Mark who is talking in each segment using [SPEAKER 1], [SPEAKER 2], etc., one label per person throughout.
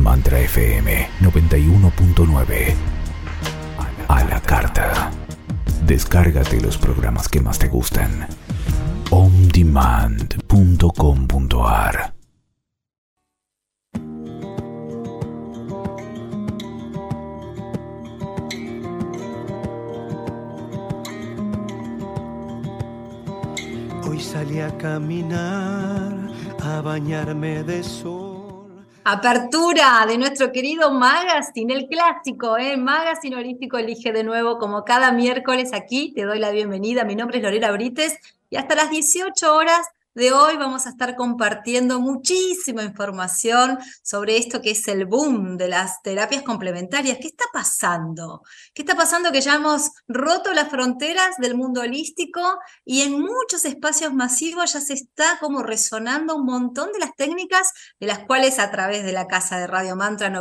[SPEAKER 1] Mantra FM 91.9. A la carta. Descárgate los programas que más te gustan. ondemand.com.ar.
[SPEAKER 2] Hoy salí a caminar, a bañarme de sol.
[SPEAKER 3] Apertura de nuestro querido Magazine, el clásico, Magazine Holístico elige de nuevo, como cada miércoles aquí, te doy la bienvenida. Mi nombre es Lorena Brites y hasta las 18 horas de hoy vamos a estar compartiendo muchísima información sobre esto que es el boom de las terapias complementarias. ¿Qué está pasando? ¿Qué está pasando? Que ya hemos roto las fronteras del mundo holístico y en muchos espacios masivos ya se está como resonando un montón de las técnicas de las cuales a través de la Casa de Radio Mantra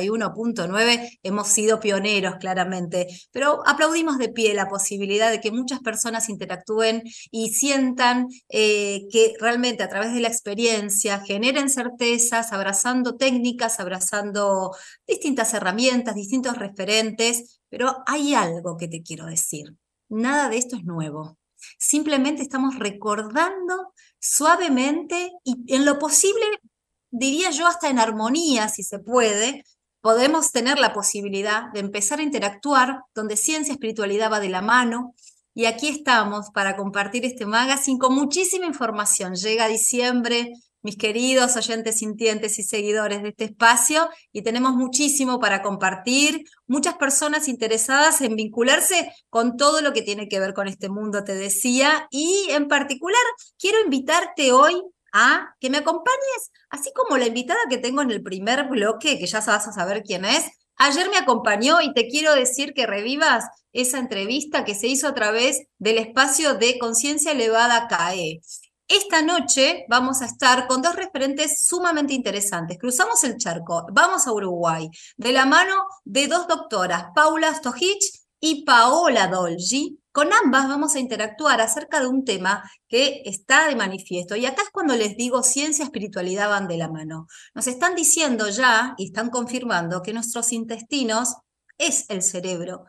[SPEAKER 3] 91.9 hemos sido pioneros claramente, pero aplaudimos de pie la posibilidad de que muchas personas interactúen y sientan que realmente a través de la experiencia generen certezas, abrazando técnicas, abrazando distintas herramientas, distintos referentes, pero hay algo que te quiero decir. Nada de esto es nuevo. Simplemente estamos recordando suavemente y en lo posible, diría yo hasta en armonía, si se puede, podemos tener la posibilidad de empezar a interactuar donde ciencia y espiritualidad va de la mano. Y aquí estamos para compartir este magazine con muchísima información. Llega diciembre, mis queridos oyentes sintientes y seguidores de este espacio, y tenemos muchísimo para compartir, muchas personas interesadas en vincularse con todo lo que tiene que ver con este mundo, te decía, y en particular quiero invitarte hoy a que me acompañes, así como la invitada que tengo en el primer bloque, que ya vas a saber quién es. Ayer me acompañó y te quiero decir que revivas esa entrevista que se hizo a través del espacio de Conciencia Elevada CAE. Esta noche vamos a estar con dos referentes sumamente interesantes. Cruzamos el charco, vamos a Uruguay, de la mano de dos doctoras, Paula Stojic y Paola Dolgi. Con ambas vamos a interactuar acerca de un tema que está de manifiesto. Y acá es cuando les digo ciencia y espiritualidad van de la mano. Nos están diciendo ya y están confirmando que nuestros intestinos es el cerebro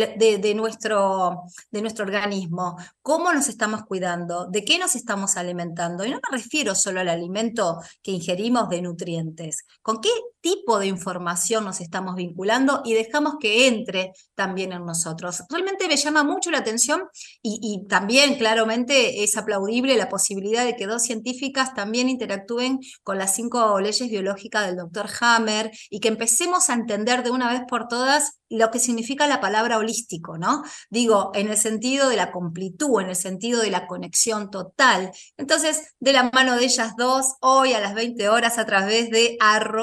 [SPEAKER 3] de nuestro organismo. ¿Cómo nos estamos cuidando? ¿De qué nos estamos alimentando? Y no me refiero solo al alimento que ingerimos de nutrientes. ¿Con qué tipo de información nos estamos vinculando y dejamos que entre también en nosotros? Realmente me llama mucho la atención y también claramente es aplaudible la posibilidad de que dos científicas también interactúen con las 5 leyes biológicas del Dr. Hammer y que empecemos a entender de una vez por todas lo que significa la palabra holístico, ¿no? Digo, en el sentido de la completud, en el sentido de la conexión total. Entonces, de la mano de ellas dos, hoy a las 20 horas a través de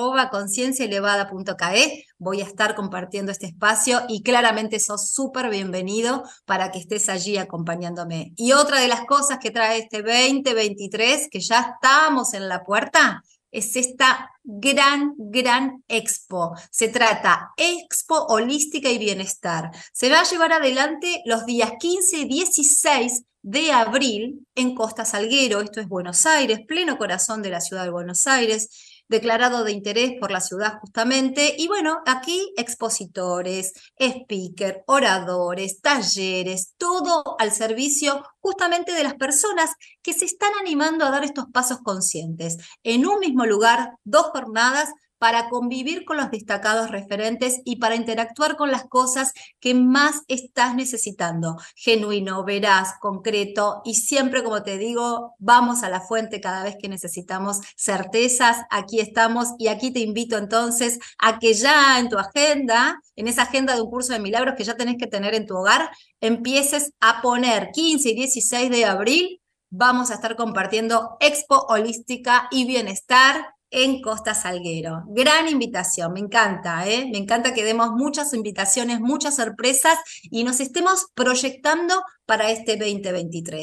[SPEAKER 3] @concienciaelevada.cae voy a estar compartiendo este espacio y claramente sos súper bienvenido para que estés allí acompañándome. Y otra de las cosas que trae este 2023, que ya estamos en la puerta, es esta gran expo. Se trata Expo Holística y Bienestar. Se va a llevar adelante los días 15 y 16 de abril en Costa Salguero. Esto es Buenos Aires, pleno corazón de la ciudad de Buenos Aires, declarado de interés por la ciudad justamente. Y bueno, aquí expositores, speaker, oradores, talleres, todo al servicio justamente de las personas que se están animando a dar estos pasos conscientes. En un mismo lugar, 2 jornadas para convivir con los destacados referentes y para interactuar con las cosas que más estás necesitando. Genuino, veraz, concreto y siempre, como te digo, vamos a la fuente cada vez que necesitamos certezas. Aquí estamos y aquí te invito entonces a que ya en tu agenda, en esa agenda de un curso de milagros que ya tenés que tener en tu hogar, empieces a poner 15 y 16 de abril. Vamos a estar compartiendo Expo Holística y Bienestar en Costa Salguero. Gran invitación, me encanta, me encanta que demos muchas invitaciones, muchas sorpresas y nos estemos proyectando para este 2023.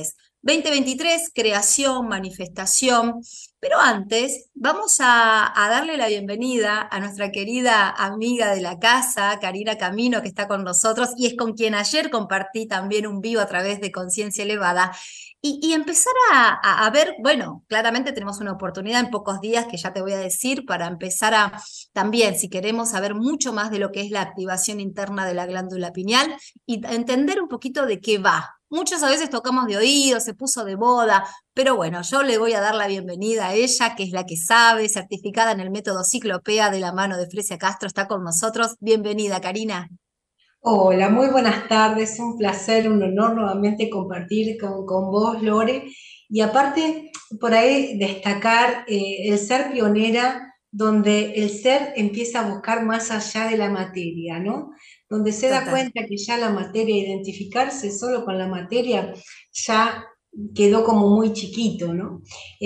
[SPEAKER 3] 2023, creación, manifestación. Pero antes, vamos a darle la bienvenida a nuestra querida amiga de la casa, Karina Camino, que está con nosotros y es con quien ayer compartí también un vivo a través de Conciencia Elevada. Y empezar a ver, bueno, claramente tenemos una oportunidad en pocos días, que ya te voy a decir, para empezar a también, si queremos saber mucho más de lo que es la activación interna de la glándula pineal y entender un poquito de qué va. Muchos a veces tocamos de oído, se puso de moda, pero bueno, yo le voy a dar la bienvenida a ella, que es la que sabe, certificada en el método Ciclopea de la mano de Fresia Castro, está con nosotros. Bienvenida, Karina.
[SPEAKER 4] Hola, muy buenas tardes, un placer, un honor nuevamente compartir con vos, Lore. Y aparte, por ahí destacar el ser pionera, donde el ser empieza a buscar más allá de la materia, ¿no? Donde se da
[SPEAKER 3] Total.
[SPEAKER 4] cuenta que ya la materia, identificarse solo con la materia, ya quedó como muy chiquito, ¿no?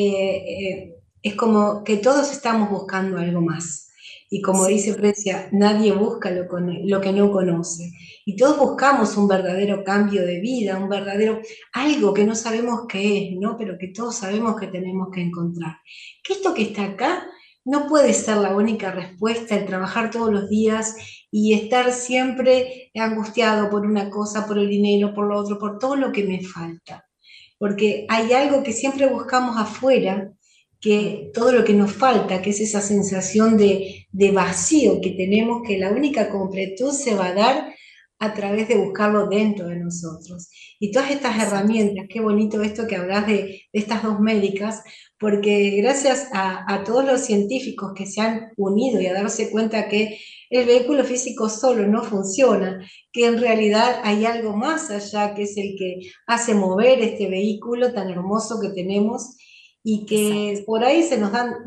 [SPEAKER 4] Es como que todos estamos buscando algo más. Y como
[SPEAKER 3] Sí,
[SPEAKER 4] dice Precia, nadie busca lo que no conoce. Y todos buscamos un verdadero cambio de vida, un verdadero algo que no sabemos qué es, ¿no? Pero que todos sabemos que tenemos que encontrar. Que esto que está acá no puede ser la única respuesta, el trabajar todos los días y estar siempre angustiado por una cosa, por el dinero, por lo otro, por todo lo que me falta. Porque hay algo que siempre buscamos afuera, que todo lo que nos falta, que es esa sensación de vacío que tenemos, que la única completud se va a dar a través de buscarlo dentro de nosotros. Y todas estas
[SPEAKER 3] exacto.
[SPEAKER 4] herramientas, qué bonito esto que hablas de estas dos médicas, porque gracias a todos los científicos que se han unido y a darse cuenta que el vehículo físico solo no funciona, que en realidad hay algo más allá que es el que hace mover este vehículo tan hermoso que tenemos y
[SPEAKER 3] Exacto.
[SPEAKER 4] que por ahí se nos dan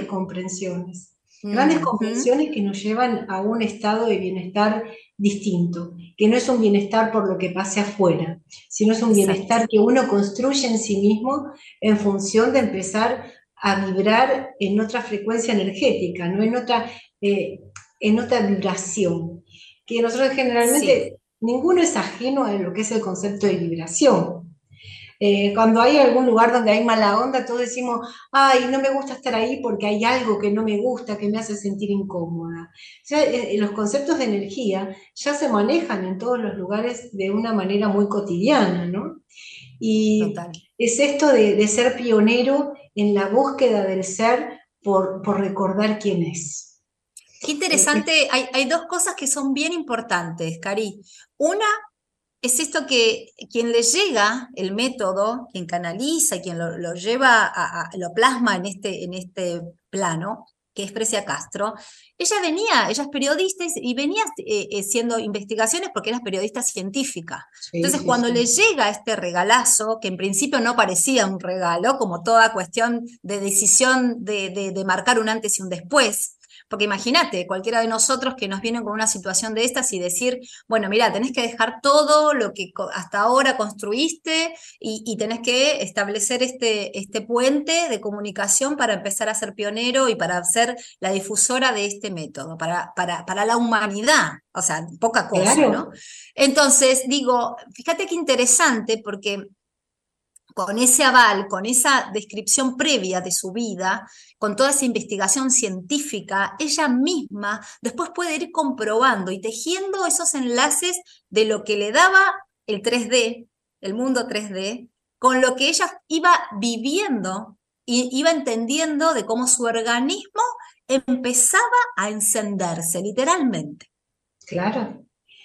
[SPEAKER 4] grandes
[SPEAKER 3] Ujú.
[SPEAKER 4] comprensiones que nos llevan a un estado de bienestar distinto, que no es un bienestar por lo que pase afuera, sino es un
[SPEAKER 3] Exacto.
[SPEAKER 4] bienestar que uno construye en sí mismo en función de empezar a vibrar en otra frecuencia energética, ¿no? En otra vibración, que nosotros
[SPEAKER 3] Sí.
[SPEAKER 4] generalmente, ninguno es ajeno a lo que es el concepto de vibración. Cuando hay algún lugar donde hay mala onda, todos decimos, ay, no me gusta estar ahí porque hay algo que no me gusta, que me hace sentir incómoda. Ya, los conceptos de energía ya se manejan en todos los lugares de una manera muy cotidiana, ¿no? Y
[SPEAKER 3] Total.
[SPEAKER 4] es esto de ser pionero en la búsqueda del ser por recordar quién es.
[SPEAKER 3] Qué
[SPEAKER 4] Eh,
[SPEAKER 3] interesante, hay dos cosas que son bien importantes, Cari. Una es esto que quien le llega el método, quien canaliza, quien lo lleva, lo plasma en este plano, que es Precia Castro, ella es periodista y venía haciendo investigaciones porque era periodista científica.
[SPEAKER 4] sí,
[SPEAKER 3] Entonces,
[SPEAKER 4] sí,
[SPEAKER 3] cuando le
[SPEAKER 4] sí.
[SPEAKER 3] llega este regalazo, que en principio no parecía un regalo, como toda cuestión de decisión de marcar un antes y un después, porque imagínate, cualquiera de nosotros que nos viene con una situación de estas y decir, bueno, mira, tenés que dejar todo lo que hasta ahora construiste y tenés que establecer este puente de comunicación para empezar a ser pionero y para ser la difusora de este método, para la humanidad. O sea, poca cosa, ¿no?
[SPEAKER 4] Claro,
[SPEAKER 3] Entonces, digo, fíjate qué interesante porque con ese aval, con esa descripción previa de su vida, con toda esa investigación científica, ella misma después puede ir comprobando y tejiendo esos enlaces de lo que le daba el 3D, el mundo 3D, con lo que ella iba viviendo y iba entendiendo de cómo su organismo empezaba a encenderse, literalmente.
[SPEAKER 4] claro.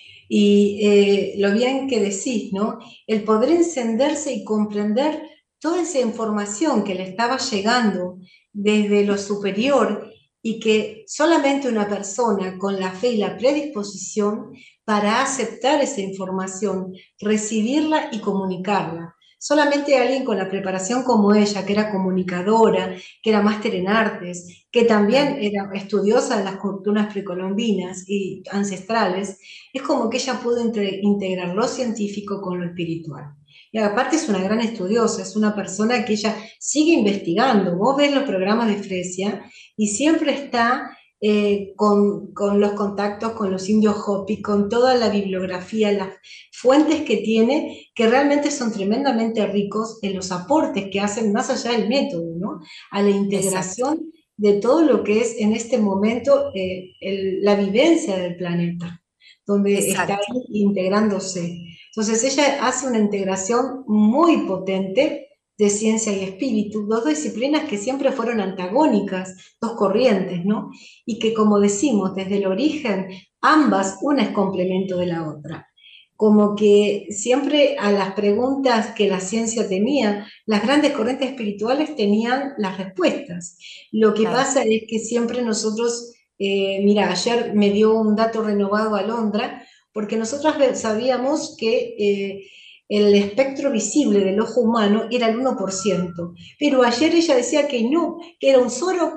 [SPEAKER 4] Y lo bien que decís, ¿no? El poder encenderse y comprender toda esa información que le estaba llegando desde lo superior y que solamente una persona con la fe y la predisposición para aceptar esa información, recibirla y comunicarla. Solamente alguien con la preparación como ella, que era comunicadora, que era máster en artes, que también
[SPEAKER 3] Claro.
[SPEAKER 4] era estudiosa de las culturas precolombinas y ancestrales, es como que ella pudo integrar lo científico con lo espiritual. Y aparte es una gran estudiosa, es una persona que ella sigue investigando. Vos ves los programas de Fresia y siempre está con los contactos con los indios Hopi, con toda la bibliografía, las fuentes que tiene, que realmente son tremendamente ricos en los aportes que hacen más allá del método, ¿no? A la
[SPEAKER 3] Exacto,
[SPEAKER 4] integración de todo lo que es en este momento la vivencia del planeta, donde está
[SPEAKER 3] exacto.
[SPEAKER 4] ahí integrándose. Entonces ella hace una integración muy potente de ciencia y espíritu, dos disciplinas que siempre fueron antagónicas, dos corrientes, ¿no? Y que, como decimos, desde el origen, ambas, una es complemento de la otra. Como que siempre a las preguntas que la ciencia tenía, las grandes corrientes espirituales tenían las respuestas. Lo que
[SPEAKER 3] Claro.
[SPEAKER 4] pasa es que siempre nosotros, mira, ayer me dio un dato renovado Alondra, porque nosotros sabíamos que el espectro visible del ojo humano era el 1%, pero ayer ella decía que no, que era un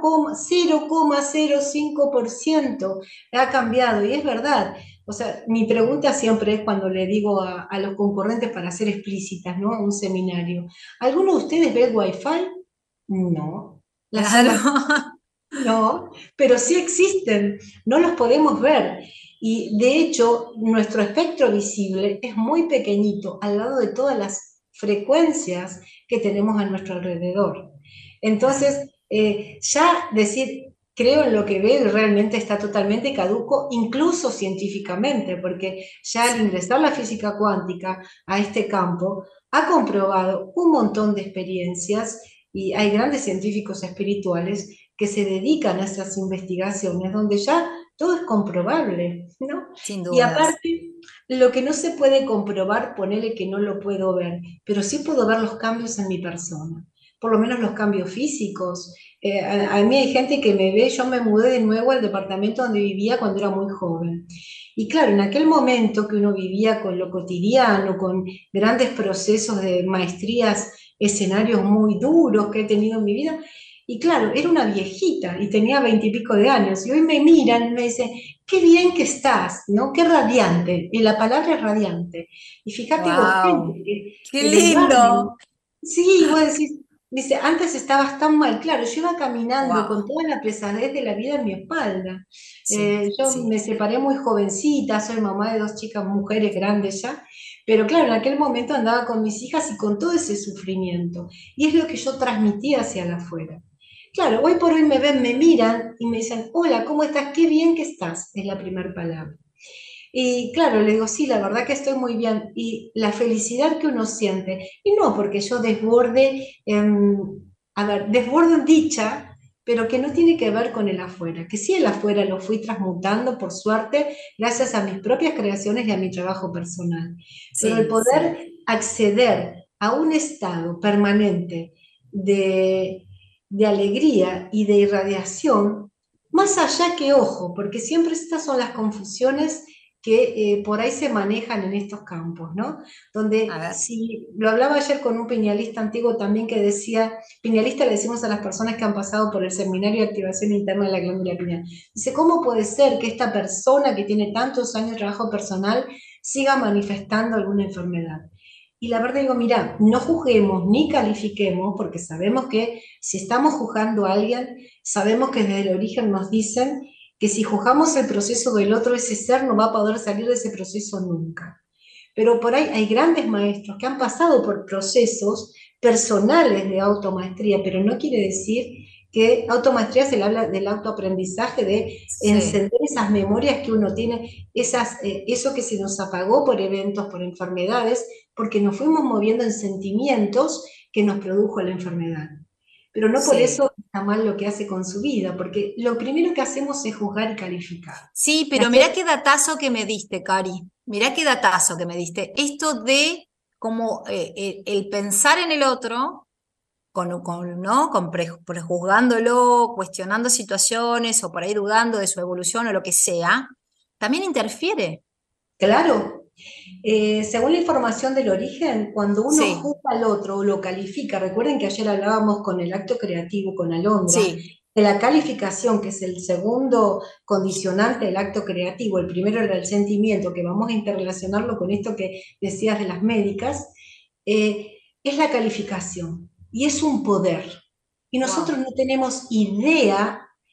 [SPEAKER 4] 0,05%, ha cambiado, y es verdad. O sea, mi pregunta siempre es cuando le digo a los concurrentes para ser explícitas, ¿no? A un seminario, ¿alguno de ustedes ve el Wi-Fi? No. Las
[SPEAKER 3] Claro.
[SPEAKER 4] ondas no, pero sí existen, no los podemos ver. Y de hecho, nuestro espectro visible es muy pequeñito al lado de todas las frecuencias que tenemos a nuestro alrededor.
[SPEAKER 3] Claro.
[SPEAKER 4] Entonces, ya decir, creo en lo que veo y realmente está totalmente caduco, incluso científicamente, porque ya al
[SPEAKER 3] Sí.
[SPEAKER 4] ingresar la física cuántica a este campo, ha comprobado un montón de experiencias y hay grandes científicos espirituales que se dedican a esas investigaciones donde ya todo es comprobable, ¿no?
[SPEAKER 3] Sin
[SPEAKER 4] Y
[SPEAKER 3] dudas.
[SPEAKER 4] aparte, lo que no se puede comprobar, ponele que no lo puedo ver, pero sí puedo ver los cambios en mi persona, por lo menos los cambios físicos. A mí hay gente que me ve, yo me mudé de nuevo al departamento donde vivía cuando era muy joven. Y claro, en aquel momento que uno vivía con lo cotidiano, con grandes procesos de maestrías, escenarios muy duros que he tenido en mi vida, y claro, era una viejita y tenía 20 y pico de años. Y hoy me miran y me dicen, qué bien que estás, ¿no? Qué radiante. Y la palabra es radiante. Y fíjate vos, gente,
[SPEAKER 3] Wow.
[SPEAKER 4] que
[SPEAKER 3] Qué
[SPEAKER 4] en el barrio,
[SPEAKER 3] lindo.
[SPEAKER 4] sí, vos decís, dice, antes estabas tan mal. Claro, yo iba caminando con
[SPEAKER 3] Wow.
[SPEAKER 4] toda la pesadez de la vida en mi espalda.
[SPEAKER 3] Sí,
[SPEAKER 4] Yo
[SPEAKER 3] sí.
[SPEAKER 4] me separé muy jovencita, soy mamá de dos chicas, mujeres grandes ya. Pero claro, en aquel momento andaba con mis hijas y con todo ese sufrimiento. Y es lo que yo transmitía hacia la afuera. Claro, hoy por hoy me ven, me miran y me dicen, hola, ¿cómo estás? Qué bien que estás, es la primera palabra. Y claro, le digo, sí, la verdad que estoy muy bien. Y la felicidad que uno siente, y no porque yo desborde, a ver, desbordo en dicha, pero que no tiene que ver con el afuera, que sí el afuera lo fui transmutando, por suerte, gracias a mis propias creaciones y a mi trabajo personal. Pero el
[SPEAKER 3] Sí, sí.
[SPEAKER 4] poder acceder a un estado permanente de, de alegría y de irradiación, más allá que ojo, porque siempre estas son las confusiones que por ahí se manejan en estos campos, ¿no?
[SPEAKER 3] A
[SPEAKER 4] Donde
[SPEAKER 3] ver.
[SPEAKER 4] si lo hablaba ayer con un piñalista antiguo también que decía, piñalista le decimos a las personas que han pasado por el seminario de activación interna de la glándula pineal, dice, ¿cómo puede ser que esta persona que tiene tantos años de trabajo personal siga manifestando alguna enfermedad? Y la verdad digo, mira, no juzguemos ni califiquemos, porque sabemos que si estamos juzgando a alguien, sabemos que desde el origen nos dicen que si juzgamos el proceso del otro, ese ser no va a poder salir de ese proceso nunca. Pero por ahí hay grandes maestros que han pasado por procesos personales de automaestría, pero no quiere decir que automaestría se le habla del autoaprendizaje, de
[SPEAKER 3] Sí.
[SPEAKER 4] encender esas memorias que uno tiene, eso que se nos apagó por eventos, por enfermedades, porque nos fuimos moviendo en sentimientos que nos produjo la enfermedad. Pero no por
[SPEAKER 3] Sí.
[SPEAKER 4] eso está mal lo que hace con su vida, porque lo primero que hacemos es juzgar y calificar.
[SPEAKER 3] Sí,
[SPEAKER 4] Y
[SPEAKER 3] pero mirá qué datazo que me diste, Cari. Mirá qué datazo que me diste. Esto de como el pensar en el otro, ¿no? Prejuzgándolo, cuestionando situaciones o por ahí dudando de su evolución o lo que sea, también interfiere.
[SPEAKER 4] claro, según la información del origen, cuando uno
[SPEAKER 3] Sí,
[SPEAKER 4] juzga al otro o lo califica, recuerden que ayer hablábamos con el acto creativo, con Alondra,
[SPEAKER 3] sí,
[SPEAKER 4] de la calificación, que es el segundo condicionante del acto creativo, el primero era el sentimiento, que vamos a interrelacionarlo con esto que decías de las médicas, es la calificación y es un poder. Y nosotros
[SPEAKER 3] wow,
[SPEAKER 4] no tenemos idea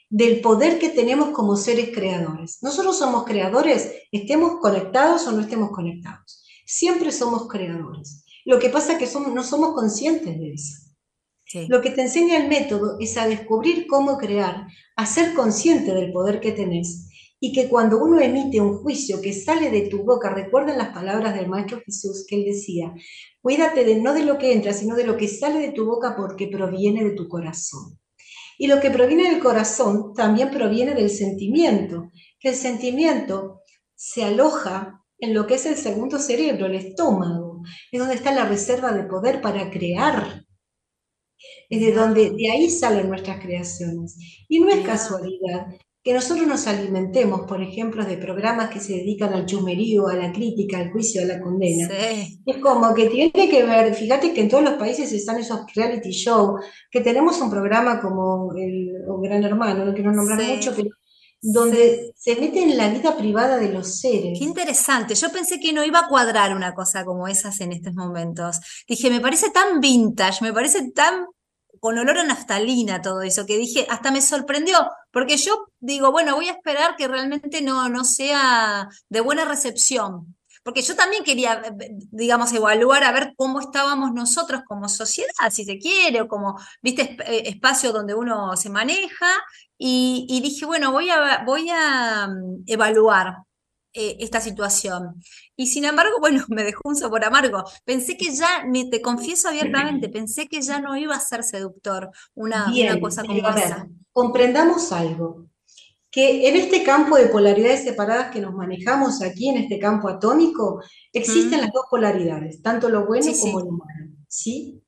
[SPEAKER 4] del poder que tenemos como seres creadores. Nosotros somos creadores, estemos conectados o no estemos conectados. Siempre somos creadores. Lo que pasa es que no somos conscientes de eso.
[SPEAKER 3] Sí.
[SPEAKER 4] Lo que te enseña el método es a descubrir cómo crear, a ser consciente del poder que tenés, y que cuando uno emite un juicio que sale de tu boca, recuerden las palabras del Maestro Jesús, que él decía, cuídate no de lo que entra, sino de lo que sale de tu boca porque proviene de tu corazón. Y lo que proviene del corazón también proviene del sentimiento, que el sentimiento se aloja en lo que es el segundo cerebro, el estómago, es donde está la reserva de poder para crear. Es de ahí salen nuestras creaciones. Y no es casualidad que nosotros nos alimentemos, por ejemplo, de programas que se dedican al chusmerío, a la crítica, al juicio, a la condena.
[SPEAKER 3] Sí.
[SPEAKER 4] Es como que tiene que ver, fíjate que en todos los países están esos reality shows, que tenemos un programa como el Gran Hermano, no quiero nombrar mucho, pero donde se mete en la vida privada de los seres.
[SPEAKER 3] Qué interesante. Yo pensé que no iba a cuadrar una cosa como esas en estos momentos. Dije, me parece tan vintage, me parece tan con olor a naftalina todo eso, que dije, hasta me sorprendió, porque yo digo, bueno, voy a esperar que realmente no sea de buena recepción, porque yo también quería, digamos, evaluar a ver cómo estábamos nosotros como sociedad, si se quiere, o como, viste, espacio donde uno se maneja, y dije, bueno, voy a evaluar esta situación. Y sin embargo, bueno, me dejó un sabor amargo. Pensé que ya, te confieso abiertamente, pensé que ya no iba a ser seductor una cosa como
[SPEAKER 4] a ver,
[SPEAKER 3] esa.
[SPEAKER 4] comprendamos algo, que en este campo de polaridades separadas que nos manejamos aquí, en este campo atómico, existen las dos polaridades, tanto lo bueno como lo malo, ¿sí?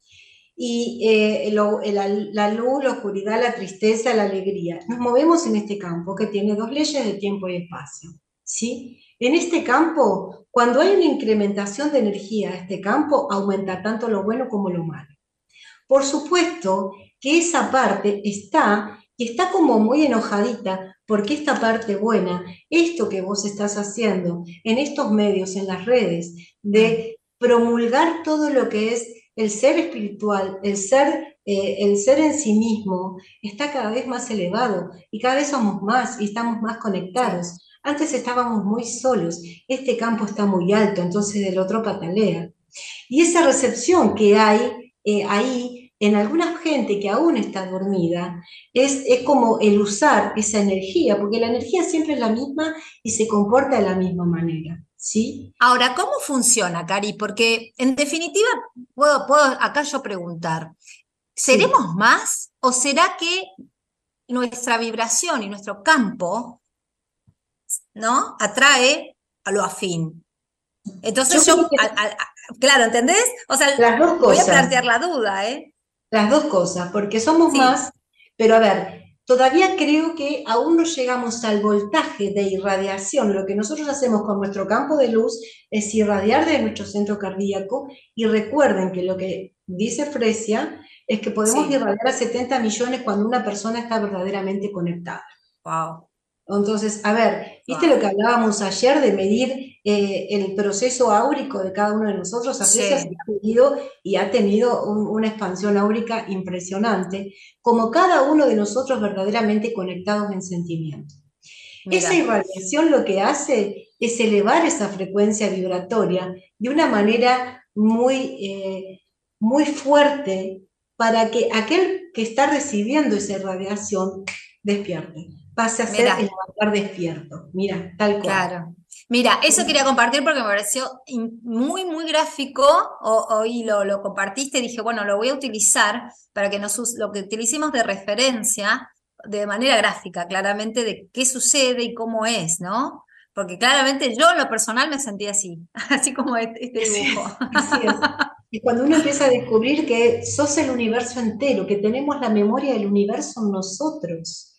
[SPEAKER 4] Y la luz, la oscuridad, la tristeza, la alegría. Nos movemos en este campo que tiene dos leyes de tiempo y espacio, ¿sí? En este campo, cuando hay una incrementación de energía a este campo, aumenta tanto lo bueno como lo malo. Por supuesto que esa parte está, y está como muy enojadita, porque esta parte buena, esto que vos estás haciendo en estos medios, en las redes, de promulgar todo lo que es el ser espiritual, el ser en sí mismo, está cada vez más elevado, y cada vez somos más, y estamos más conectados. Antes estábamos muy solos, este campo está muy alto, entonces del otro patalea. Y esa recepción que hay ahí, en alguna gente que aún está dormida, es como el usar esa energía, porque la energía siempre es la misma y se comporta de la misma manera, ¿sí?
[SPEAKER 3] Ahora, ¿cómo funciona, Cari? Porque en definitiva, puedo acá yo preguntar, ¿seremos más o será que nuestra vibración y nuestro campo, ¿no?, atrae a lo afín? Entonces claro, ¿entendés? O sea,
[SPEAKER 4] las dos
[SPEAKER 3] voy
[SPEAKER 4] cosas,
[SPEAKER 3] a plantear la duda, ¿eh?
[SPEAKER 4] Las dos cosas, porque somos más, pero a ver, todavía creo que aún no llegamos al voltaje de irradiación. Lo que nosotros hacemos con nuestro campo de luz es irradiar de nuestro centro cardíaco, y recuerden que lo que dice Fresia es que podemos irradiar a 70 millones cuando una persona está verdaderamente conectada.
[SPEAKER 3] Wow.
[SPEAKER 4] Entonces, a ver, ¿viste lo que hablábamos ayer de medir el proceso áurico de cada uno de nosotros? Fresia se ha medido y ha tenido una expansión áurica impresionante, como cada uno de nosotros verdaderamente conectados en sentimiento. Mira. Esa irradiación lo que hace es elevar esa frecuencia vibratoria de una manera muy fuerte, para que aquel que está recibiendo esa irradiación despierte, pase a ser el avatar despierto. Mira, tal cual. Claro.
[SPEAKER 3] Mira, eso quería compartir porque me pareció muy, muy gráfico. Hoy lo compartiste y dije, bueno, lo voy a utilizar para que lo que utilicemos de referencia de manera gráfica, claramente, de qué sucede y cómo es, ¿no? Porque claramente yo en lo personal me sentí así, así como este dibujo.
[SPEAKER 4] Así es. Y cuando uno empieza a descubrir que sos el universo entero, que tenemos la memoria del universo en nosotros,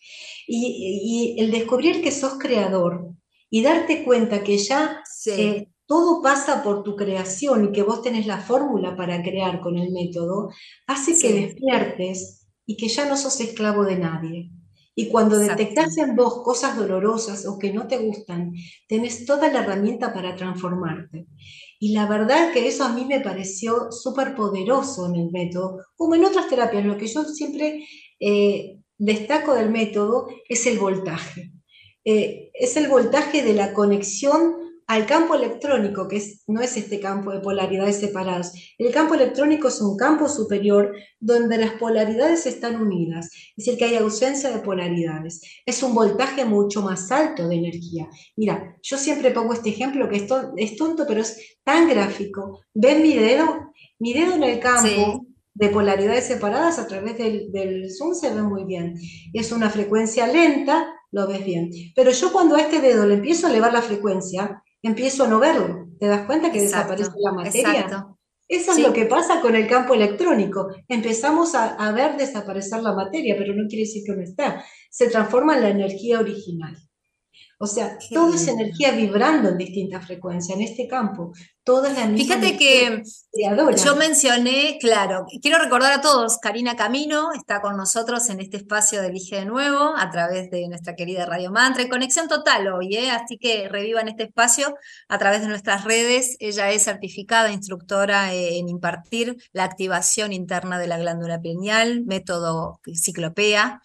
[SPEAKER 4] y el descubrir que sos creador, y darte cuenta que ya todo pasa por tu creación y que vos tenés la fórmula para crear con el método, hace que despiertes y que ya no sos esclavo de nadie. Y cuando detectás en vos cosas dolorosas o que no te gustan, tenés toda la herramienta para transformarte. Y la verdad que eso a mí me pareció súper poderoso en el método, como en otras terapias. Lo que yo siempre destaco del método es el voltaje. Es el voltaje de la conexión al campo electrónico, no es este campo de polaridades separadas. El campo electrónico es un campo superior donde las polaridades están unidas, es decir, que hay ausencia de polaridades. Es un voltaje mucho más alto de energía. Mira, yo siempre pongo este ejemplo que es tonto, pero es tan gráfico. ¿Ven mi dedo? Mi dedo en el campo
[SPEAKER 3] Sí,
[SPEAKER 4] de polaridades separadas a través del Zoom se ve muy bien. Es una frecuencia lenta, lo ves bien. Pero yo cuando a este dedo le empiezo a elevar la frecuencia, empiezo a no verlo. ¿Te das cuenta que desaparece
[SPEAKER 3] exacto,
[SPEAKER 4] la materia?
[SPEAKER 3] exacto.
[SPEAKER 4] Eso es lo que
[SPEAKER 3] Sí.
[SPEAKER 4] pasa con el campo electrónico. Empezamos a ver desaparecer la materia, pero no quiere decir que no está. Se transforma en la energía original. O sea,
[SPEAKER 3] Qué
[SPEAKER 4] todo es
[SPEAKER 3] lindo.
[SPEAKER 4] energía vibrando en distintas frecuencias. En este campo, toda es la misma
[SPEAKER 3] Fíjate
[SPEAKER 4] energía
[SPEAKER 3] que yo
[SPEAKER 4] creadora.
[SPEAKER 3] mencioné, claro, quiero recordar a todos, Karina Camino está con nosotros en este espacio de Elige de Nuevo a través de nuestra querida Radio Mantra, en Conexión Total hoy, así que revivan este espacio a través de nuestras redes. Ella es certificada instructora en impartir la activación interna de la glándula pineal, método ciclopea.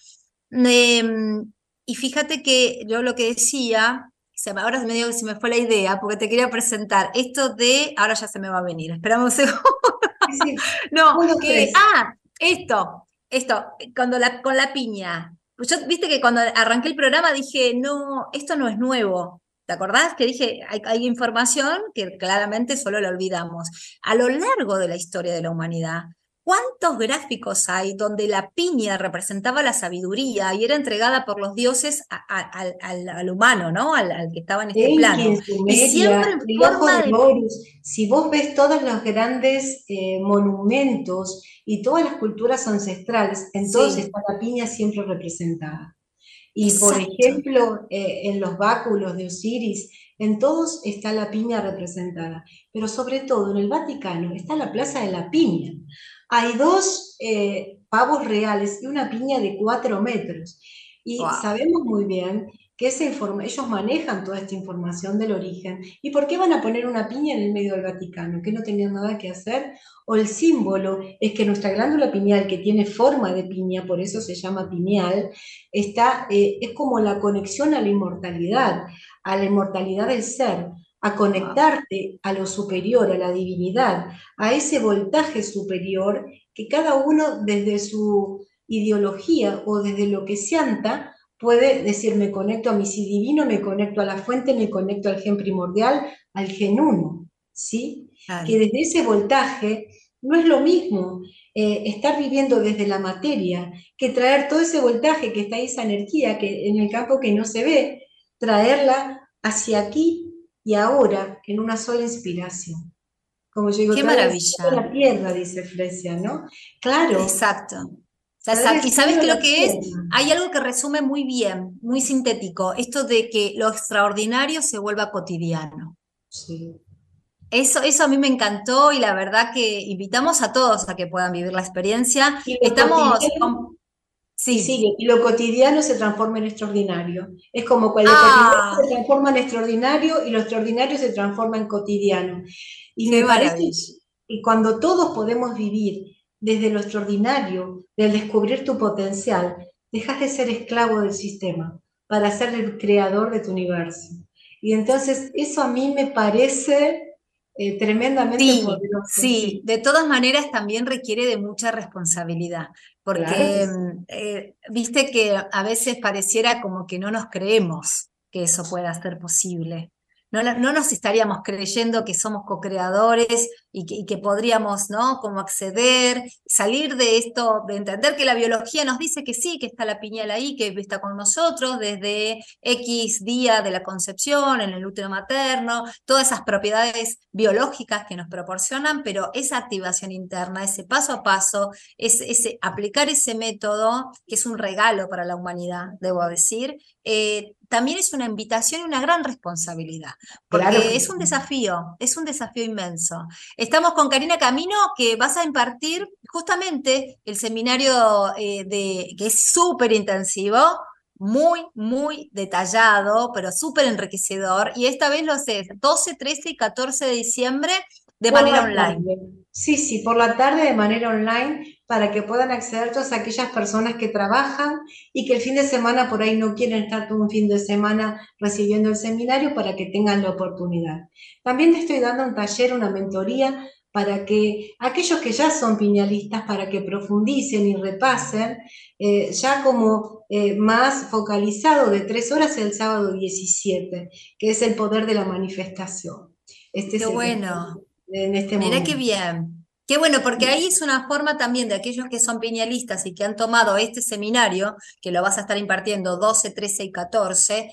[SPEAKER 3] Em, y fíjate que yo lo que decía, ahora medio que se me fue la idea, porque te quería presentar esto de, ahora ya se me va a venir, esperamos un segundo.
[SPEAKER 4] Sí, sí.
[SPEAKER 3] No,
[SPEAKER 4] Uno,
[SPEAKER 3] que,
[SPEAKER 4] tres.
[SPEAKER 3] esto, con la piña. Pues yo, viste que cuando arranqué el programa dije, no, esto no es nuevo. ¿Te acordás? Que dije, hay información que claramente solo la olvidamos. A lo largo de la historia de la humanidad, ¿cuántos gráficos hay donde la piña representaba la sabiduría y era entregada por los dioses al humano, ¿no? Al que estaba en este
[SPEAKER 4] Enki
[SPEAKER 3] plano?
[SPEAKER 4] en
[SPEAKER 3] Y siempre
[SPEAKER 4] Sumeria,
[SPEAKER 3] en
[SPEAKER 4] el ojo
[SPEAKER 3] forma
[SPEAKER 4] de
[SPEAKER 3] de...
[SPEAKER 4] Horus. Si vos ves todos los grandes monumentos y todas las culturas ancestrales, en todos
[SPEAKER 3] Sí,
[SPEAKER 4] está la piña siempre representada. Y por
[SPEAKER 3] exacto.
[SPEAKER 4] ejemplo, en los báculos de Osiris, en todos está la piña representada. Pero sobre todo en el Vaticano está la Plaza de la Piña. Hay dos pavos reales y una piña de 4 metros. Y
[SPEAKER 3] Wow.
[SPEAKER 4] sabemos muy bien que ellos manejan toda esta información del origen. ¿Y por qué van a poner una piña en el medio del Vaticano? ¿Que no tenían nada que hacer? O el símbolo es que nuestra glándula pineal, que tiene forma de piña, por eso se llama pineal, es como la conexión a la inmortalidad del ser, a
[SPEAKER 3] Wow.
[SPEAKER 4] conectarte a lo superior, a la divinidad, a ese voltaje superior que cada uno desde su ideología o desde lo que sienta puede decir, me conecto a mi sí divino, me conecto a la fuente, me conecto al gen primordial, al gen uno, ¿sí? Que
[SPEAKER 3] Claro.
[SPEAKER 4] desde ese voltaje no es lo mismo estar viviendo desde la materia que traer todo ese voltaje que está ahí, esa energía que en el campo que no se ve, traerla hacia aquí y ahora en una sola inspiración. Como yo digo,
[SPEAKER 3] Qué
[SPEAKER 4] trae el cielo a
[SPEAKER 3] maravilla.
[SPEAKER 4] la tierra, dice Fresia, ¿no? Claro,
[SPEAKER 3] Exacto.
[SPEAKER 4] traer el
[SPEAKER 3] Y sabes
[SPEAKER 4] cielo a
[SPEAKER 3] que
[SPEAKER 4] la
[SPEAKER 3] lo que es,
[SPEAKER 4] tierra.
[SPEAKER 3] hay algo que resume muy bien, muy sintético, esto de que lo extraordinario se vuelva cotidiano.
[SPEAKER 4] Sí.
[SPEAKER 3] Eso a mí me encantó y la verdad que invitamos a todos a que puedan vivir la experiencia.
[SPEAKER 4] Y lo
[SPEAKER 3] Estamos
[SPEAKER 4] cotidiano,
[SPEAKER 3] con...
[SPEAKER 4] y
[SPEAKER 3] Sí.
[SPEAKER 4] sigue, y lo cotidiano se transforma en extraordinario. Es como cuando lo cotidiano se
[SPEAKER 3] Ah,
[SPEAKER 4] transforma en extraordinario y lo extraordinario se transforma en cotidiano. Y me
[SPEAKER 3] qué
[SPEAKER 4] parece
[SPEAKER 3] maravilla.
[SPEAKER 4] que cuando todos podemos vivir desde lo extraordinario, del descubrir tu potencial, dejas de ser esclavo del sistema para ser el creador de tu universo. Y entonces eso a mí me parece tremendamente
[SPEAKER 3] Sí,
[SPEAKER 4] poderoso,
[SPEAKER 3] sí,
[SPEAKER 4] sí,
[SPEAKER 3] de todas maneras también requiere de mucha responsabilidad,
[SPEAKER 4] claro que
[SPEAKER 3] porque
[SPEAKER 4] sí.
[SPEAKER 3] viste que a veces pareciera como que no nos creemos que eso pueda ser posible. No, no nos estaríamos creyendo que somos co-creadores y que podríamos, ¿no? Como acceder, salir de esto, de entender que la biología nos dice que sí, que está la piñal ahí, que está con nosotros desde X día de la concepción, en el útero materno, todas esas propiedades biológicas que nos proporcionan, pero esa activación interna, ese paso a paso, ese aplicar ese método, que es un regalo para la humanidad, debo decir, también es una invitación y una gran responsabilidad,
[SPEAKER 4] Claro
[SPEAKER 3] porque
[SPEAKER 4] que sí.
[SPEAKER 3] es un desafío inmenso. Estamos con Karina Camino, que vas a impartir justamente el seminario que es súper intensivo, muy, muy detallado, pero súper enriquecedor. Y esta vez lo haces 12, 13 y 14 de diciembre de
[SPEAKER 4] Por
[SPEAKER 3] manera
[SPEAKER 4] la
[SPEAKER 3] online.
[SPEAKER 4] tarde. Sí, sí, por la tarde de manera online para que puedan acceder todas aquellas personas que trabajan y que el fin de semana por ahí no quieren estar todo un fin de semana recibiendo el seminario para que tengan la oportunidad. También te estoy dando un taller, una mentoría para que aquellos que ya son piñalistas, para que profundicen y repasen, ya como más focalizado de 3 horas el sábado 17, que es el poder de la manifestación. Este
[SPEAKER 3] Qué
[SPEAKER 4] es el que
[SPEAKER 3] bueno.
[SPEAKER 4] estoy en este
[SPEAKER 3] Mirá qué
[SPEAKER 4] momento.
[SPEAKER 3] bien. Qué bueno, porque ahí es una forma también de aquellos que son piñalistas y que han tomado este seminario, que lo vas a estar impartiendo 12, 13 y 14,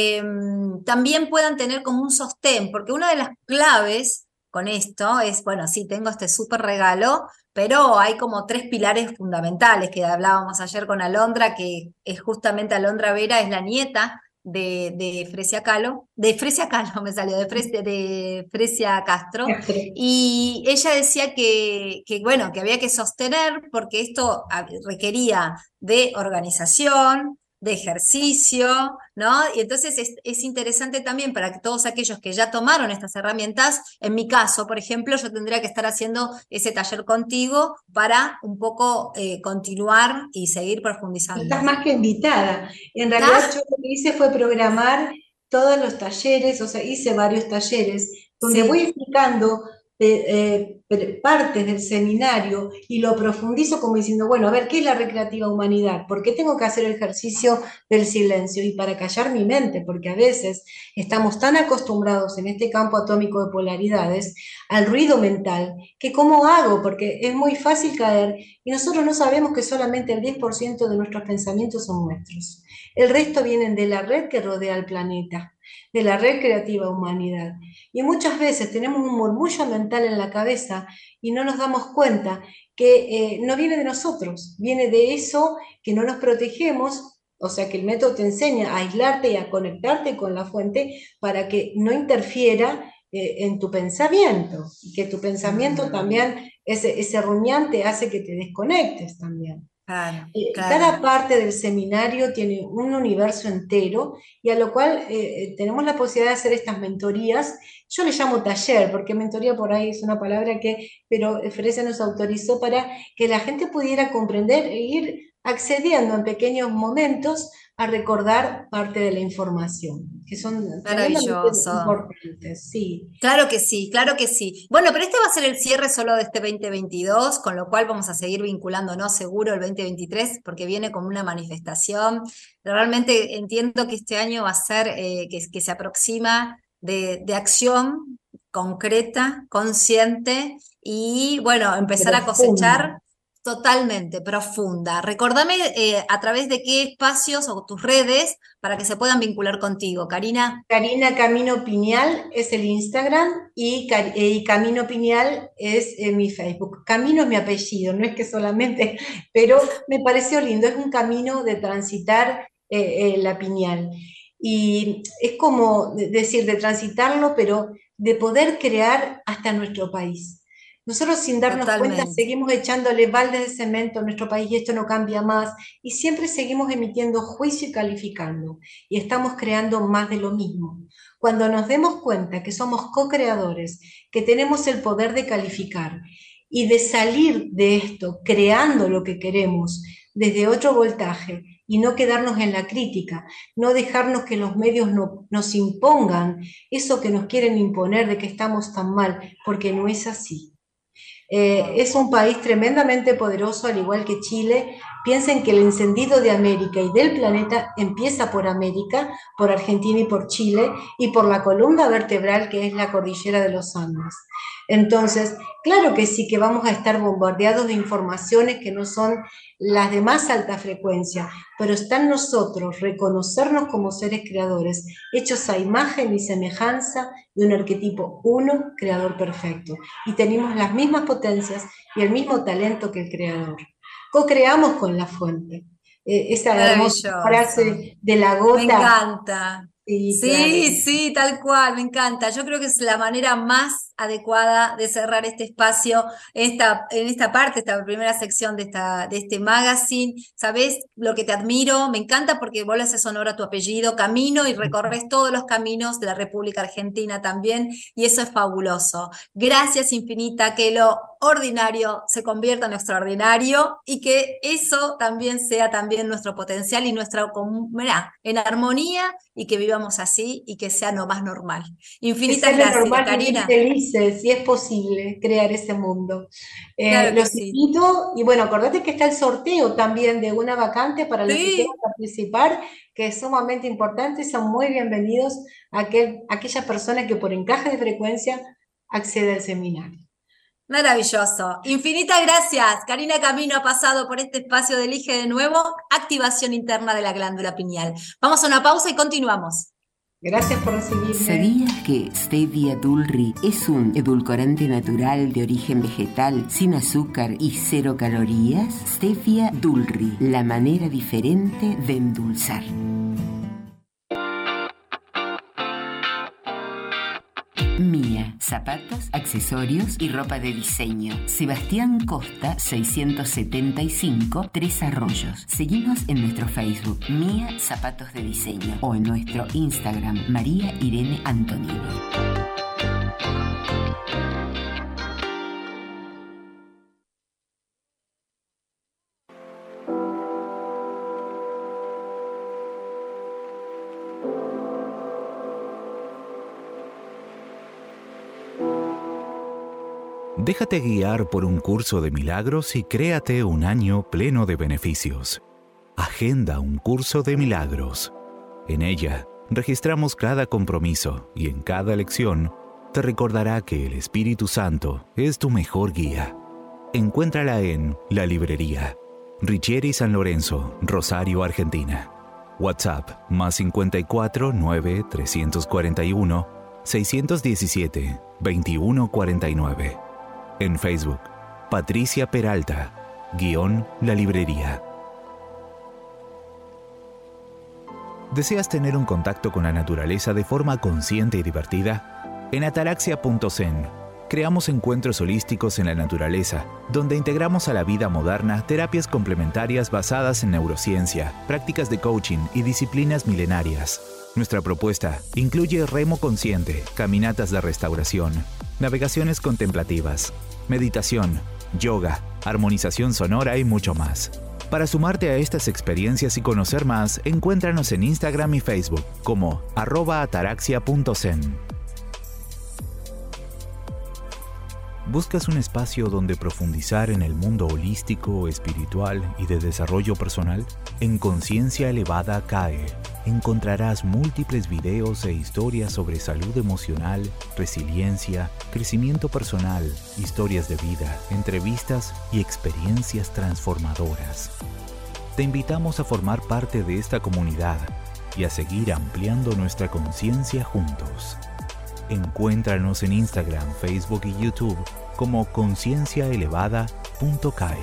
[SPEAKER 3] también puedan tener como un sostén, porque una de las claves con esto es, bueno, sí, tengo este súper regalo, pero hay como tres pilares fundamentales que hablábamos ayer con Alondra, que es justamente Alondra Vera, es la nieta de Fresia Kahlo, de Fresia Kahlo me salió, de Fresia Castro, y ella decía bueno, que había que sostener porque esto requería de organización, de ejercicio, ¿no? Y entonces es interesante también para que todos aquellos que ya tomaron estas herramientas, en mi caso, por ejemplo, yo tendría que estar haciendo ese taller contigo para un poco continuar y seguir
[SPEAKER 4] Estás
[SPEAKER 3] profundizando.
[SPEAKER 4] más que invitada. En realidad yo
[SPEAKER 3] Ah,
[SPEAKER 4] lo que hice fue programar todos los talleres, o sea, hice varios talleres donde voy
[SPEAKER 3] sí.
[SPEAKER 4] explicando partes del seminario y lo profundizo como diciendo, bueno, a ver, ¿qué es la recreativa humanidad? ¿Por qué tengo que hacer el ejercicio del silencio? Y para callar mi mente, porque a veces estamos tan acostumbrados en este campo atómico de polaridades al ruido mental, que ¿cómo hago? Porque es muy fácil caer y nosotros no sabemos que solamente el 10% de nuestros pensamientos son nuestros. El resto vienen de la red que rodea al planeta, de la red creativa humanidad. Y muchas veces tenemos un murmullo mental en la cabeza y no nos damos cuenta que no viene de nosotros, viene de eso que no nos protegemos. O sea que el método te enseña a aislarte y a conectarte con la fuente para que no interfiera en tu pensamiento, y que tu pensamiento también, ese rumiante hace que te desconectes también.
[SPEAKER 3] Claro,
[SPEAKER 4] Cada
[SPEAKER 3] claro.
[SPEAKER 4] parte del seminario tiene un universo entero y a lo cual tenemos la posibilidad de hacer estas mentorías. Yo le llamo taller, porque mentoría por ahí es una palabra que, pero Fresia nos autorizó para que la gente pudiera comprender e ir accediendo en pequeños momentos a recordar parte de la información, que son tremendamente
[SPEAKER 3] Maravilloso.
[SPEAKER 4] importantes, sí.
[SPEAKER 3] Claro que sí, claro que sí. Bueno, pero este va a ser el cierre solo de este 2022, con lo cual vamos a seguir vinculándonos seguro el 2023, porque viene como una manifestación. Realmente entiendo que este año va a ser, que se aproxima de acción concreta, consciente, y bueno, empezar a
[SPEAKER 4] Profunda.
[SPEAKER 3] cosechar totalmente, profunda. Recordame a través de qué espacios o tus redes para que se puedan vincular contigo, Karina.
[SPEAKER 4] Karina Camino Piñal es el Instagram y Camino Piñal es mi Facebook. Camino es mi apellido, no es que solamente, pero me pareció lindo, es un camino de transitar la Piñal. Y es como decir, de transitarlo, pero de poder crear hasta nuestro país. Nosotros sin darnos cuenta
[SPEAKER 3] Totalmente.
[SPEAKER 4] seguimos echándole baldes de cemento a nuestro país y esto no cambia más y siempre seguimos emitiendo juicio y calificando y estamos creando más de lo mismo. Cuando nos demos cuenta que somos co-creadores, que tenemos el poder de calificar y de salir de esto creando lo que queremos desde otro voltaje y no quedarnos en la crítica, no dejarnos que los medios nos impongan eso que nos quieren imponer de que estamos tan mal, porque no es así. Es un país tremendamente poderoso, al igual que Chile. Piensen que el encendido de América y del planeta empieza por América, por Argentina y por Chile, y por la columna vertebral que es la cordillera de los Andes. Entonces, claro que sí que vamos a estar bombardeados de informaciones que no son las de más alta frecuencia, pero está en nosotros reconocernos como seres creadores, hechos a imagen y semejanza de un arquetipo uno, creador perfecto. Y tenemos las mismas potencias y el mismo talento que el creador. Co-creamos con la fuente. Esa hermosa
[SPEAKER 3] Maravilloso.
[SPEAKER 4] frase de la
[SPEAKER 3] Me
[SPEAKER 4] gota,
[SPEAKER 3] encanta.
[SPEAKER 4] sí, claro.
[SPEAKER 3] Sí, sí, tal cual, me encanta. Yo creo que es la manera más adecuada de cerrar este espacio, en esta parte, esta primera sección de este magazine. ¿Sabés lo que te admiro? Me encanta porque vos le haces honor a tu apellido, camino y recorres todos los caminos de la República Argentina también, y eso es fabuloso. Gracias infinita, que lo ordinario se convierta en extraordinario y que eso también sea también nuestro potencial y nuestra, mirá, en armonía, y que vivamos así y que sea lo más normal.
[SPEAKER 4] Que sea
[SPEAKER 3] Infinitas
[SPEAKER 4] lo
[SPEAKER 3] gracias,
[SPEAKER 4] normal vivir
[SPEAKER 3] Karina.
[SPEAKER 4] felices, si es posible crear ese mundo.
[SPEAKER 3] Claro que
[SPEAKER 4] Los
[SPEAKER 3] sí.
[SPEAKER 4] invito, y bueno, acordate que está el sorteo también de una vacante para los que quieran
[SPEAKER 3] Sí,
[SPEAKER 4] participar, que es sumamente importante, son muy bienvenidos aquellas personas que por encaje de frecuencia accede al seminario.
[SPEAKER 3] maravilloso. Infinitas gracias. Karina Camino ha pasado por este espacio de Elige de Nuevo, activación interna de la glándula pineal. Vamos a una pausa y continuamos.
[SPEAKER 4] Gracias por recibirme.
[SPEAKER 5] ¿Sabías que Stevia Dulri es un edulcorante natural de origen vegetal, sin azúcar y 0 calorías? Stevia Dulri, la manera diferente de endulzar. Mía, zapatos, accesorios y ropa de diseño. Sebastián Costa 675, Tres Arroyos. Seguinos en nuestro Facebook, Mía Zapatos de Diseño, o en nuestro Instagram, María Irene Antonini.
[SPEAKER 1] Déjate guiar por un curso de milagros y créate un año pleno de beneficios. Agenda un curso de milagros. En ella, registramos cada compromiso y en cada lección te recordará que el Espíritu Santo es tu mejor guía. Encuéntrala en La Librería, Richieri San Lorenzo, Rosario, Argentina. WhatsApp +54 9 341 617 2149. En Facebook, Patricia Peralta, _La Librería. ¿Deseas tener un contacto con la naturaleza de forma consciente y divertida? En Ataraxia.zen creamos encuentros holísticos en la naturaleza, donde integramos a la vida moderna terapias complementarias basadas en neurociencia, prácticas de coaching y disciplinas milenarias. Nuestra propuesta incluye remo consciente, caminatas de restauración, navegaciones contemplativas, meditación, yoga, armonización sonora y mucho más. Para sumarte a estas experiencias y conocer más, encuéntranos en Instagram y Facebook como @ataraxia.zen. ¿Buscas un espacio donde profundizar en el mundo holístico, espiritual y de desarrollo personal? En Conciencia Elevada CAE encontrarás múltiples videos e historias sobre salud emocional, resiliencia, crecimiento personal, historias de vida, entrevistas y experiencias transformadoras. Te invitamos a formar parte de esta comunidad y a seguir ampliando nuestra conciencia juntos. Encuéntranos en Instagram, Facebook y YouTube como concienciaelevada.cae.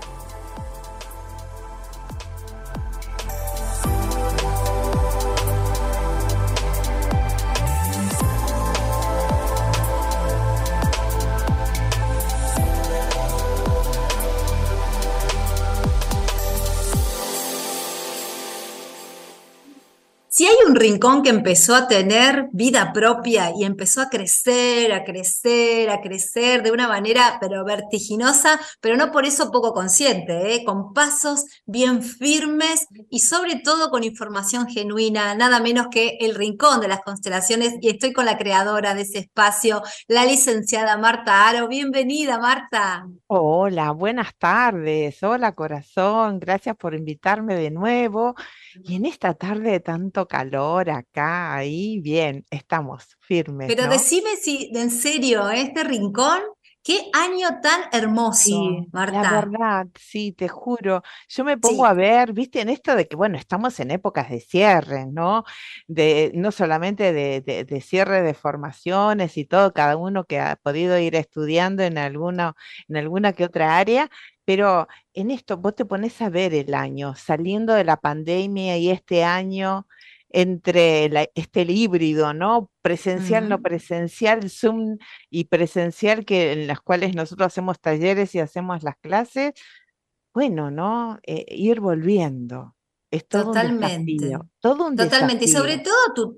[SPEAKER 3] Si hay un rincón que empezó a tener vida propia y empezó a crecer, a crecer, a crecer de una manera pero vertiginosa, pero no por eso poco consciente, con pasos bien firmes y sobre todo con información genuina, nada menos que el Rincón de las Constelaciones, y estoy con la creadora de ese espacio, la licenciada Marta Aro. Bienvenida, Marta.
[SPEAKER 6] Hola, buenas tardes. Hola, corazón. Gracias por invitarme de nuevo. Y en esta tarde de tanto calor acá, ahí, bien, estamos firmes,
[SPEAKER 3] Pero
[SPEAKER 6] ¿no?
[SPEAKER 3] decime si, en serio, este rincón, qué año tan hermoso,
[SPEAKER 6] Sí, la
[SPEAKER 3] Marta.
[SPEAKER 6] verdad, sí, te juro. Yo me pongo a
[SPEAKER 3] Sí,
[SPEAKER 6] ver, viste, en esto de que, bueno, estamos en épocas de cierre, ¿no? No solamente de cierre de formaciones y todo, cada uno que ha podido ir estudiando en alguna que otra área, pero en esto vos te pones a ver el año, saliendo de la pandemia y este año. entre el híbrido, ¿no? Presencial, no
[SPEAKER 3] Ujú.
[SPEAKER 6] presencial, Zoom y presencial, en las cuales nosotros hacemos talleres y hacemos las clases, bueno, ¿no? Ir volviendo. Es
[SPEAKER 3] Totalmente,
[SPEAKER 6] todo un
[SPEAKER 3] totalmente. Y sobre
[SPEAKER 6] desafío.
[SPEAKER 3] todo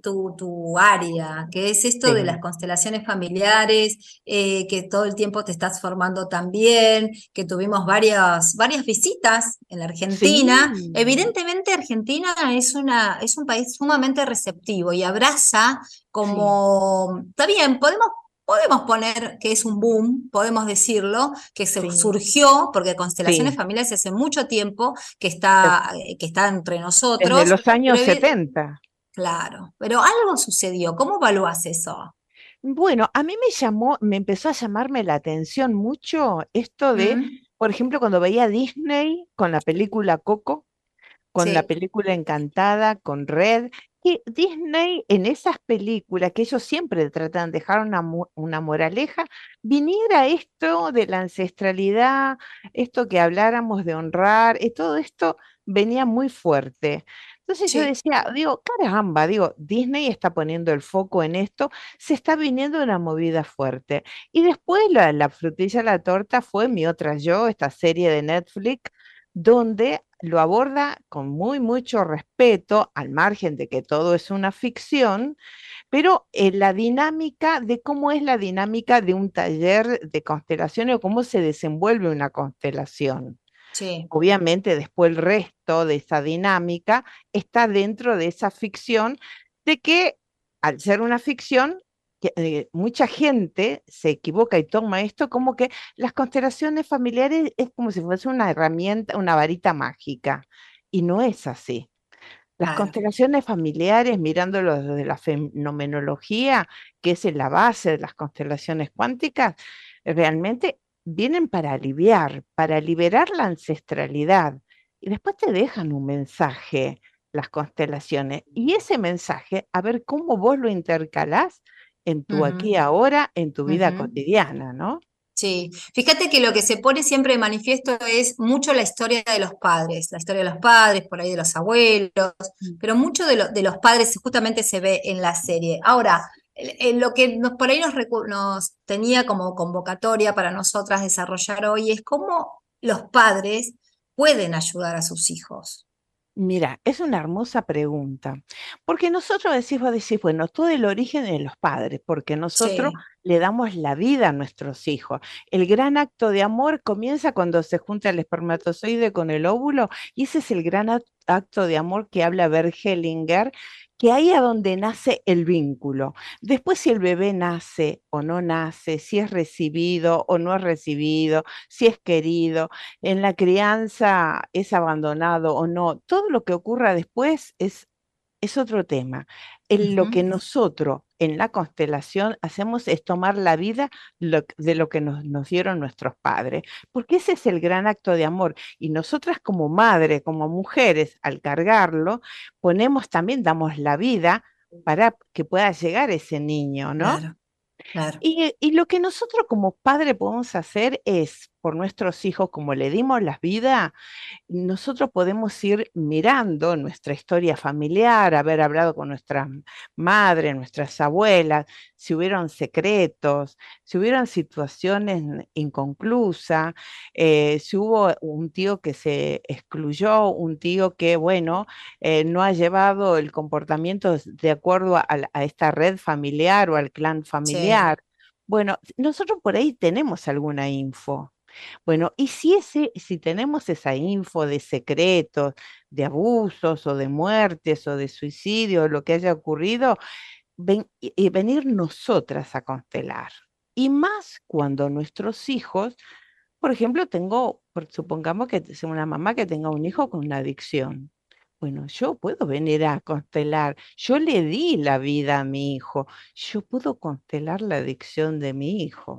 [SPEAKER 3] tu área, que es esto de las
[SPEAKER 6] Sí,
[SPEAKER 3] constelaciones familiares, que todo el tiempo te estás formando también, que tuvimos varias visitas en la Argentina.
[SPEAKER 6] sí,
[SPEAKER 3] Evidentemente Argentina es un país sumamente receptivo y abraza
[SPEAKER 6] sí,
[SPEAKER 3] como, está bien, podemos poner que es un boom, podemos decirlo, que se
[SPEAKER 6] sí,
[SPEAKER 3] surgió, porque Constelaciones
[SPEAKER 6] sí.
[SPEAKER 3] Familiares hace mucho tiempo
[SPEAKER 6] Des-
[SPEAKER 3] que está entre
[SPEAKER 6] Desde
[SPEAKER 3] nosotros,
[SPEAKER 6] los años 70.
[SPEAKER 3] claro, pero algo sucedió. ¿Cómo evalúas eso?
[SPEAKER 6] Bueno, a mí me empezó a llamarme la atención mucho esto de,
[SPEAKER 3] ¿Mm?
[SPEAKER 6] por ejemplo, cuando veía Disney con la película Coco, con la
[SPEAKER 3] Sí,
[SPEAKER 6] película Encantada, con Red, que Disney en esas películas, que ellos siempre tratan de dejar una moraleja, viniera esto de la ancestralidad, esto que habláramos de honrar, y todo esto venía muy fuerte. Entonces yo
[SPEAKER 3] sí,
[SPEAKER 6] decía, digo, caramba, digo, Disney está poniendo el foco en esto, se está viniendo una movida fuerte. Y después la frutilla de la torta fue Mi Otra Yo, esta serie de Netflix, donde lo aborda con mucho respeto, al margen de que todo es una ficción, pero la dinámica de cómo es la dinámica de un taller de constelaciones o cómo se desenvuelve una constelación.
[SPEAKER 3] sí.
[SPEAKER 6] Obviamente, después el resto de esa dinámica está dentro de esa ficción de que, al ser una ficción, mucha gente se equivoca y toma esto como que las constelaciones familiares es como si fuese una herramienta, una varita mágica. Y no es así. Las
[SPEAKER 3] Claro.
[SPEAKER 6] constelaciones familiares, mirándolo desde la fenomenología, que es en la base de las constelaciones cuánticas, realmente vienen para aliviar, para liberar la ancestralidad. Y después te dejan un mensaje, las constelaciones. Y ese mensaje, a ver cómo vos lo intercalás en tu aquí y
[SPEAKER 3] Ujú,
[SPEAKER 6] ahora, en tu vida
[SPEAKER 3] ujú.
[SPEAKER 6] cotidiana, ¿no?
[SPEAKER 3] Sí, fíjate que lo que se pone siempre de manifiesto es mucho la historia de los padres, la historia de los padres, por ahí de los abuelos,
[SPEAKER 6] Mm.
[SPEAKER 3] pero mucho de los padres justamente se ve en la serie. Ahora, lo que por ahí nos tenía como convocatoria para nosotras desarrollar hoy es cómo los padres pueden ayudar a sus hijos.
[SPEAKER 6] Mira, es una hermosa pregunta, porque vos decís, bueno, todo el origen de los padres, porque nosotros
[SPEAKER 3] Sí,
[SPEAKER 6] le damos la vida a nuestros hijos. El gran acto de amor comienza cuando se junta el espermatozoide con el óvulo, y ese es el gran acto de amor que habla Bert Hellinger, que ahí es donde nace el vínculo. Después, si el bebé nace o no nace, si es recibido o no es recibido, si es querido, en la crianza es abandonado o no, todo lo que ocurra después es otro tema. Lo que
[SPEAKER 3] ujú,
[SPEAKER 6] nosotros en la constelación hacemos es tomar la vida de lo que nos dieron nuestros padres, porque ese es el gran acto de amor. Y nosotras como madres, como mujeres, al cargarlo, ponemos también, damos la vida para que pueda llegar ese niño, ¿no?
[SPEAKER 3] claro, claro.
[SPEAKER 6] Y lo que nosotros como padres podemos hacer es, por nuestros hijos, como le dimos la vida, nosotros podemos ir mirando nuestra historia familiar, haber hablado con nuestras madres, nuestras abuelas, si hubieron secretos, si hubieron situaciones inconclusas, si hubo un tío que se excluyó, un tío que, bueno, no ha llevado el comportamiento de acuerdo a esta red familiar o al clan
[SPEAKER 3] Sí,
[SPEAKER 6] familiar. Bueno, nosotros por ahí tenemos alguna info. Bueno, y si tenemos esa info de secretos, de abusos o de muertes o de suicidio, lo que haya ocurrido, y venir nosotras a constelar. Y más cuando nuestros hijos, por ejemplo, supongamos que sea una mamá que tenga un hijo con una adicción. Bueno, yo puedo venir a constelar. Yo le di la vida a mi hijo. Yo puedo constelar la adicción de mi hijo.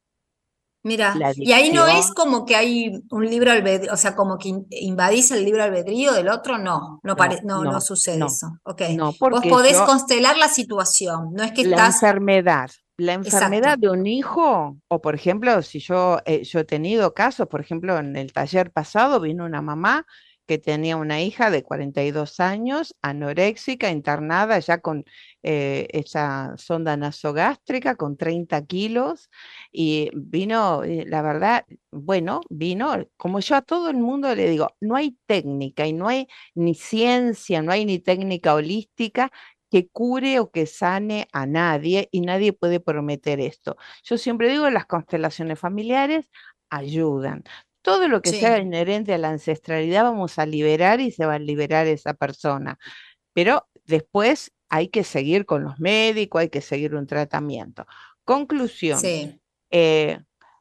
[SPEAKER 3] mira,
[SPEAKER 6] La
[SPEAKER 3] y ahí no es
[SPEAKER 6] adicción,
[SPEAKER 3] como que hay un libro albedrío, o sea, como que invadís el libro albedrío del otro,
[SPEAKER 6] no,
[SPEAKER 3] no
[SPEAKER 6] no,
[SPEAKER 3] sucede
[SPEAKER 6] no,
[SPEAKER 3] eso. Ok,
[SPEAKER 6] no,
[SPEAKER 3] vos
[SPEAKER 6] porque
[SPEAKER 3] podés constelar la situación, no es que
[SPEAKER 6] la
[SPEAKER 3] estás,
[SPEAKER 6] enfermedad, la enfermedad
[SPEAKER 3] exacto,
[SPEAKER 6] de un hijo, o por ejemplo, si yo he tenido casos, por ejemplo, en el taller pasado vino una mamá que tenía una hija de 42 años, anoréxica, internada ya con esa sonda nasogástrica, con 30 kilos, y vino, la verdad, bueno, vino, como yo a todo el mundo le digo, no hay técnica y no hay ni ciencia, no hay ni técnica holística que cure o que sane a nadie y nadie puede prometer esto. Yo siempre digo, las constelaciones familiares ayudan. Todo lo que sea
[SPEAKER 3] Sí,
[SPEAKER 6] inherente a la ancestralidad vamos a liberar y se va a liberar esa persona. Pero después hay que seguir con los médicos, hay que seguir un tratamiento. Conclusión,
[SPEAKER 3] sí.
[SPEAKER 6] eh,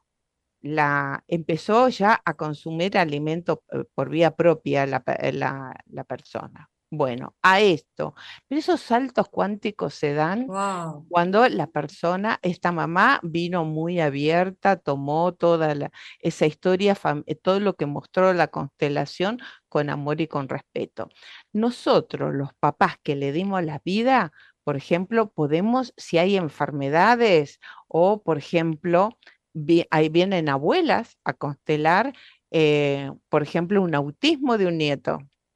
[SPEAKER 6] empezó ya a consumir alimento por vía propia la persona. Bueno, a esto, pero esos saltos cuánticos se dan
[SPEAKER 3] Wow.
[SPEAKER 6] cuando la persona, esta mamá vino muy abierta, tomó toda esa historia, todo lo que mostró la constelación con amor y con respeto. Nosotros, los papás que le dimos la vida, por ejemplo, podemos, si hay enfermedades o, por ejemplo, ahí vienen abuelas a constelar, por ejemplo, un autismo de un nieto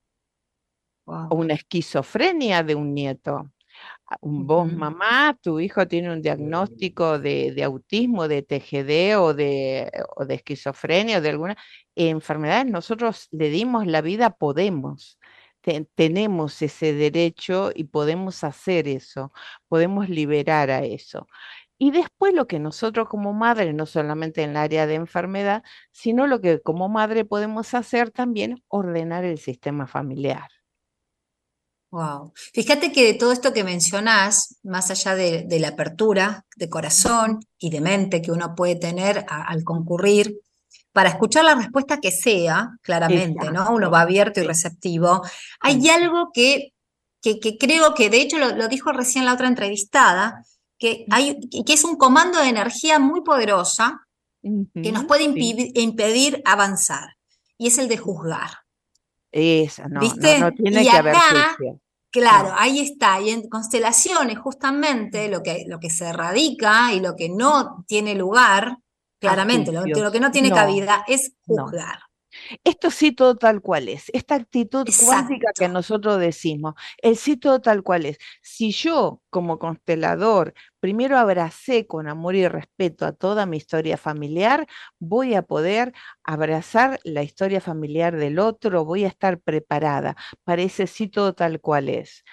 [SPEAKER 6] o
[SPEAKER 3] Wow.
[SPEAKER 6] una esquizofrenia de un nieto. Vos,
[SPEAKER 3] Ujú.
[SPEAKER 6] mamá, tu hijo tiene un diagnóstico de autismo, de TGD o de esquizofrenia o de alguna enfermedad, nosotros le dimos la vida, podemos. Tenemos ese derecho y podemos hacer eso, podemos liberar a eso. Y después lo que nosotros como madre, no solamente en el área de enfermedad, sino lo que como madre podemos hacer también, ordenar el sistema familiar.
[SPEAKER 3] Wow. Fíjate que de todo esto que mencionás, más allá de la apertura de corazón y de mente que uno puede tener al concurrir, para escuchar la respuesta que sea, claramente, ¿no? Uno
[SPEAKER 6] Exacto.
[SPEAKER 3] va abierto y
[SPEAKER 6] Sí.
[SPEAKER 3] receptivo. Hay
[SPEAKER 6] Sí.
[SPEAKER 3] algo que creo que, de hecho, lo dijo recién la otra entrevistada, que es un comando de energía muy poderosa que nos
[SPEAKER 6] Ujú,
[SPEAKER 3] puede
[SPEAKER 6] sí.
[SPEAKER 3] impedir avanzar, y es el de juzgar.
[SPEAKER 6] Eso, no, no, no
[SPEAKER 3] ¿Viste?
[SPEAKER 6] tiene
[SPEAKER 3] Y
[SPEAKER 6] que haber
[SPEAKER 3] acá,
[SPEAKER 6] juicio.
[SPEAKER 3] claro,
[SPEAKER 6] No.
[SPEAKER 3] ahí está. Y en constelaciones, justamente, lo que se radica y lo que no tiene lugar,
[SPEAKER 6] A
[SPEAKER 3] claramente, lo que
[SPEAKER 6] juicios.
[SPEAKER 3] no tiene
[SPEAKER 6] No,
[SPEAKER 3] cabida es
[SPEAKER 6] no.
[SPEAKER 3] juzgar.
[SPEAKER 6] Esto sí todo tal cual es. Esta actitud cuántica
[SPEAKER 3] Exacto.
[SPEAKER 6] que nosotros decimos, el sí todo tal cual es. Si yo, como constelador, primero abracé con amor y respeto a toda mi historia familiar, voy a poder abrazar la historia familiar del otro, voy a estar preparada para ese sí todo tal cual es.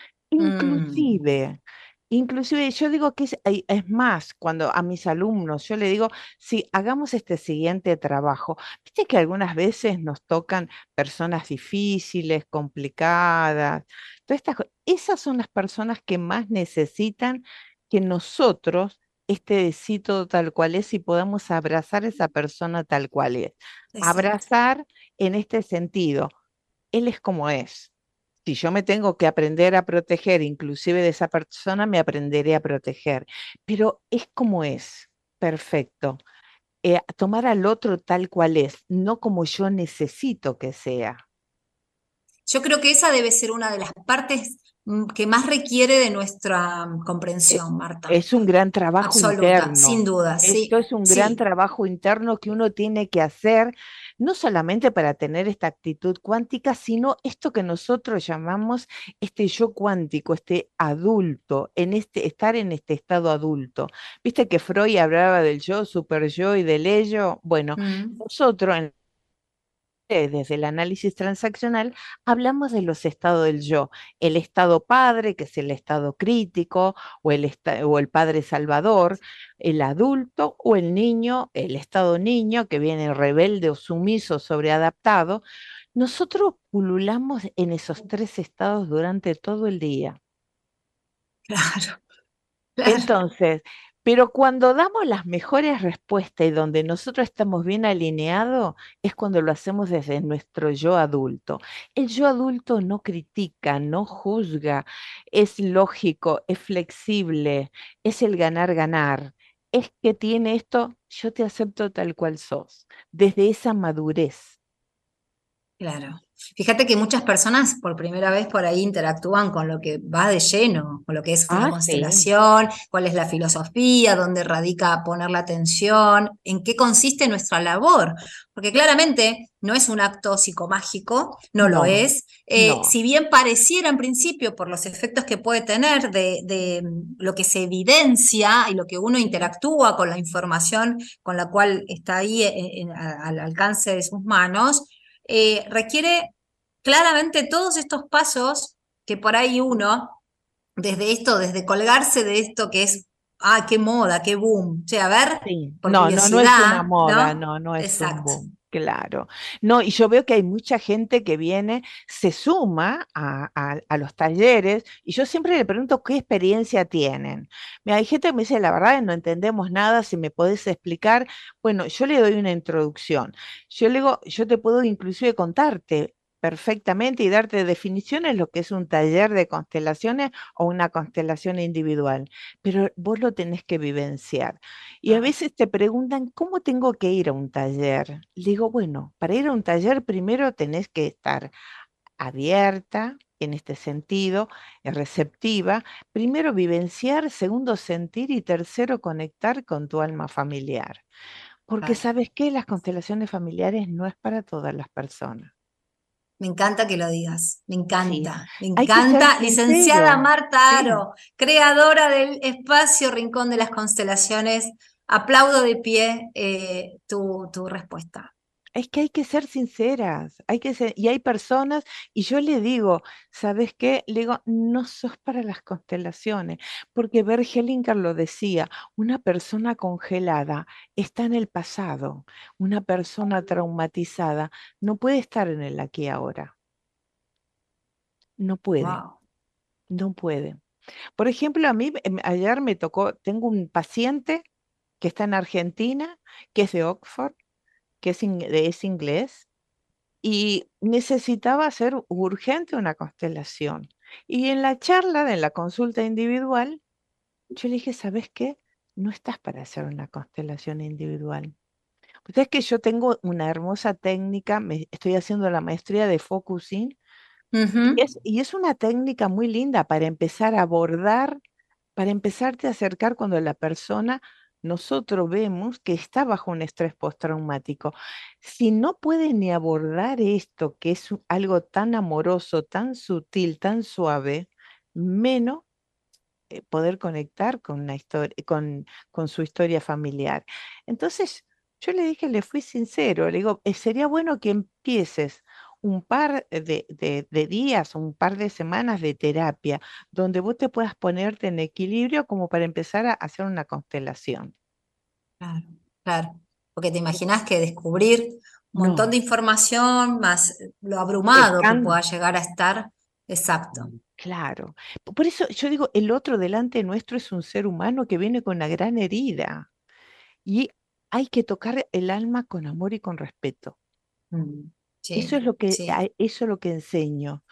[SPEAKER 3] Mm.
[SPEAKER 6] Inclusive, inclusive yo digo que es más, cuando a mis alumnos yo le digo, si hagamos este siguiente trabajo. Viste que algunas veces nos tocan personas difíciles, complicadas, esas son las personas que más necesitan que nosotros, este decito tal cual es, y podamos abrazar a esa persona tal cual es.
[SPEAKER 3] Exacto.
[SPEAKER 6] Abrazar en este sentido, él es como es. Si yo me tengo que aprender a proteger, inclusive de esa persona, me aprenderé a proteger, pero es como es. Perfecto, tomar al otro tal cual es, no como yo necesito que sea.
[SPEAKER 3] Yo creo que esa debe ser una de las partes que más requiere de nuestra
[SPEAKER 6] Eh,
[SPEAKER 3] comprensión, Marta.
[SPEAKER 6] Es un gran trabajo
[SPEAKER 3] Absoluta, sin
[SPEAKER 6] interno.
[SPEAKER 3] duda,
[SPEAKER 6] Esto
[SPEAKER 3] sí,
[SPEAKER 6] es un gran
[SPEAKER 3] sí.
[SPEAKER 6] trabajo interno que uno tiene que hacer, no solamente para tener esta actitud cuántica, sino esto que nosotros llamamos este yo cuántico, este adulto, estar en este estado adulto. Viste que Freud hablaba del yo, super yo y del ello. Bueno,
[SPEAKER 3] Mm.
[SPEAKER 6] nosotros desde el análisis transaccional, hablamos de los estados del yo, el estado padre, que es el estado crítico, o el padre salvador, el adulto o el niño, el estado niño, que viene rebelde o sumiso, sobreadaptado. Nosotros pululamos en esos tres estados durante todo el día.
[SPEAKER 3] Claro, claro.
[SPEAKER 6] Entonces, pero cuando damos las mejores respuestas y donde nosotros estamos bien alineados, es cuando lo hacemos desde nuestro yo adulto. El yo adulto no critica, no juzga, es lógico, es flexible, es el ganar-ganar. Es que tiene esto, yo te acepto tal cual sos, desde esa madurez.
[SPEAKER 3] Claro. Fíjate que muchas personas por primera vez por ahí interactúan con lo que va de lleno, con lo que es una
[SPEAKER 6] Ah, sí,
[SPEAKER 3] constelación, cuál es la filosofía, dónde radica poner la atención, en qué consiste nuestra labor. Porque claramente no es un acto psicomágico, no lo
[SPEAKER 6] no,
[SPEAKER 3] es.
[SPEAKER 6] no.
[SPEAKER 3] Si bien pareciera en principio por los efectos que puede tener de lo que se evidencia y lo que uno interactúa con la información con la cual está ahí al alcance de sus manos, requiere claramente todos estos pasos que por ahí uno, desde esto, desde colgarse de esto que es, qué moda, qué boom, o sea, a ver,
[SPEAKER 6] Sí,
[SPEAKER 3] por
[SPEAKER 6] no, no, no es una
[SPEAKER 3] curiosidad,
[SPEAKER 6] moda,
[SPEAKER 3] ¿no?
[SPEAKER 6] no, no es un
[SPEAKER 3] Exacto.
[SPEAKER 6] boom, claro. No, y yo veo que hay mucha gente que viene, se suma a los talleres, y yo siempre le pregunto qué experiencia tienen. Mira, hay gente que me dice, la verdad, no entendemos nada, si me podés explicar. Bueno, yo le doy una introducción. Yo le digo, yo te puedo inclusive contarte perfectamente y darte definiciones lo que es un taller de constelaciones o una constelación individual, pero vos lo tenés que vivenciar. Y a
[SPEAKER 3] Ah,
[SPEAKER 6] veces te preguntan, ¿cómo tengo que ir a un taller? Le digo, bueno, para ir a un taller primero tenés que estar abierta en este sentido, receptiva. Primero vivenciar, segundo sentir y tercero conectar con tu alma familiar. Porque
[SPEAKER 3] claro.
[SPEAKER 6] sabes que las constelaciones familiares no es para todas las personas.
[SPEAKER 3] Me encanta que lo digas, me
[SPEAKER 6] Sí,
[SPEAKER 3] encanta, me
[SPEAKER 6] hay que ser
[SPEAKER 3] encanta. Licenciada
[SPEAKER 6] sincero.
[SPEAKER 3] Marta
[SPEAKER 6] Sí.
[SPEAKER 3] Aro, creadora del espacio Rincón de las Constelaciones, aplaudo de pie tu respuesta.
[SPEAKER 6] Es que hay que ser sinceras, hay que ser, y hay personas, y yo le digo, ¿sabes qué? Le digo, no sos para las constelaciones, porque Bert Hellinger lo decía, una persona congelada está en el pasado, una persona traumatizada no puede estar en el aquí y ahora, no puede,
[SPEAKER 3] Wow.
[SPEAKER 6] no puede. Por ejemplo, a mí ayer me tocó, tengo un paciente que está en Argentina, que es de Oxford, que es inglés y necesitaba hacer urgente una constelación. Y en la charla de la consulta individual, yo le dije, ¿sabes qué? No estás para hacer una constelación individual. Pues es que yo tengo una hermosa técnica, estoy haciendo la maestría de focusing,
[SPEAKER 3] Ujú.
[SPEAKER 6] y es una técnica muy linda para empezar a abordar, para empezarte a acercar cuando la persona, nosotros vemos que está bajo un estrés postraumático. Si no puede ni abordar esto, que es algo tan amoroso, tan sutil, tan suave, menos poder conectar con una historia, con su historia familiar. Entonces, yo le dije, le fui sincero, le digo, sería bueno que empieces un par de días, un par de semanas de terapia, donde vos te puedas ponerte en equilibrio como para empezar a hacer una constelación.
[SPEAKER 3] Claro, claro. Porque te imaginas que descubrir un montón
[SPEAKER 6] No,
[SPEAKER 3] de información, más lo abrumado que pueda
[SPEAKER 6] están,
[SPEAKER 3] llegar a estar. Exacto.
[SPEAKER 6] claro. Por eso yo digo, el otro delante nuestro es un ser humano que viene con una gran herida y hay que tocar el alma con amor y con respeto.
[SPEAKER 3] Mm.
[SPEAKER 6] Eso es
[SPEAKER 3] Sí,
[SPEAKER 6] lo que,
[SPEAKER 3] sí,
[SPEAKER 6] eso es lo que enseño.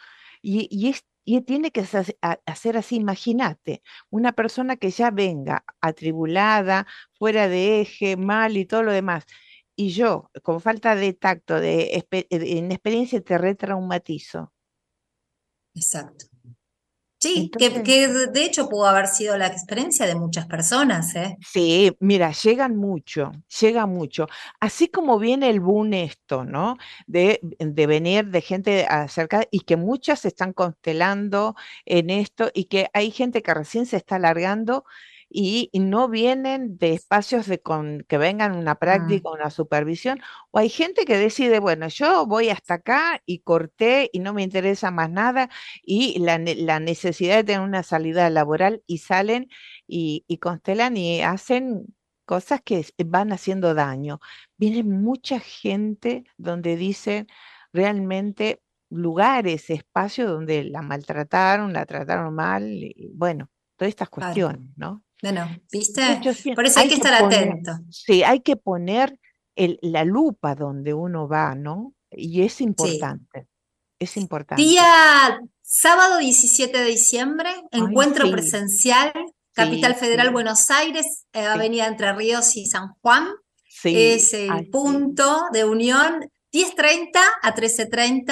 [SPEAKER 6] Y tiene que hacer así, imagínate, una persona que ya venga atribulada, fuera de eje, mal y todo lo demás, y yo, con falta de tacto, de inexperiencia, te retraumatizo.
[SPEAKER 3] exacto. Sí,
[SPEAKER 6] Entonces,
[SPEAKER 3] que de hecho pudo haber sido la experiencia de muchas personas, ¿eh?
[SPEAKER 6] sí, mira, llegan mucho, llega mucho. Así como viene el boom esto, ¿no? De venir de gente acerca y que muchas se están constelando en esto y que hay gente que recién se está largando y no vienen de espacios que vengan una
[SPEAKER 3] Mm,
[SPEAKER 6] práctica, una supervisión, o hay gente que decide, bueno, yo voy hasta acá y corté y no me interesa más nada y la necesidad de tener una salida laboral y salen y constelan y hacen cosas que van haciendo daño. Viene mucha gente donde dicen realmente lugares, espacios donde la maltrataron, la trataron mal, y bueno, todas estas
[SPEAKER 3] claro.
[SPEAKER 6] cuestiones, ¿no?
[SPEAKER 3] Bueno,
[SPEAKER 6] Entonces
[SPEAKER 3] ¿viste?
[SPEAKER 6] yo siento,
[SPEAKER 3] Por eso hay
[SPEAKER 6] hay
[SPEAKER 3] que
[SPEAKER 6] que
[SPEAKER 3] estar
[SPEAKER 6] poner,
[SPEAKER 3] atento.
[SPEAKER 6] sí, hay que poner la lupa donde uno va, ¿no? Y
[SPEAKER 3] Sí.
[SPEAKER 6] es importante.
[SPEAKER 3] Día sábado 17 de diciembre,
[SPEAKER 6] Ay,
[SPEAKER 3] encuentro
[SPEAKER 6] sí,
[SPEAKER 3] presencial, Capital
[SPEAKER 6] sí,
[SPEAKER 3] Federal,
[SPEAKER 6] sí,
[SPEAKER 3] Buenos Aires,
[SPEAKER 6] sí,
[SPEAKER 3] Avenida Entre Ríos y San Juan.
[SPEAKER 6] sí,
[SPEAKER 3] Es el
[SPEAKER 6] ay, sí.
[SPEAKER 3] punto de unión 10:30 a 13:30.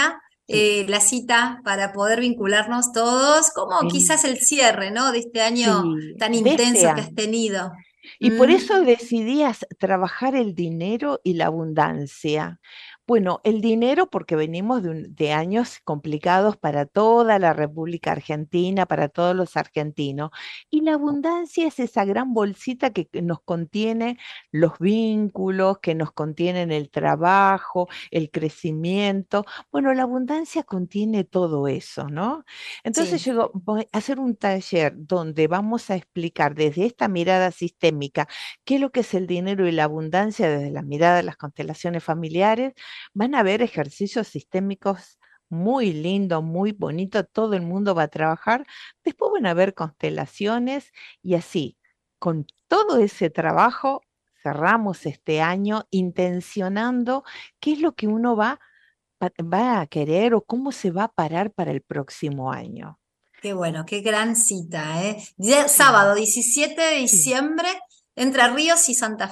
[SPEAKER 3] la cita para poder vincularnos todos, como quizás el cierre, ¿no? De este año tan
[SPEAKER 6] de este
[SPEAKER 3] intenso que
[SPEAKER 6] año.
[SPEAKER 3] has tenido.
[SPEAKER 6] Y por eso decidías trabajar el dinero y la abundancia. Bueno, el dinero porque venimos de años complicados para toda la República Argentina, para todos los argentinos. Y la abundancia es esa gran bolsita que nos contiene los vínculos, que nos contienen el trabajo, el crecimiento. Bueno, la abundancia contiene todo eso, ¿no? Entonces
[SPEAKER 3] Sí.
[SPEAKER 6] yo digo, voy a hacer un taller donde vamos a explicar desde esta mirada sistémica qué es lo que es el dinero y la abundancia desde la mirada de las constelaciones familiares. Van a haber ejercicios sistémicos muy lindos, muy bonitos, todo el mundo va a trabajar. Después van a haber constelaciones y así, con todo ese trabajo, cerramos este año intencionando qué es lo que uno va a querer o cómo se va a parar para el próximo año.
[SPEAKER 3] Qué bueno, qué gran cita, ¿eh?
[SPEAKER 6] Sí,
[SPEAKER 3] Sábado 17 de
[SPEAKER 6] sí.
[SPEAKER 3] diciembre, Entre Ríos y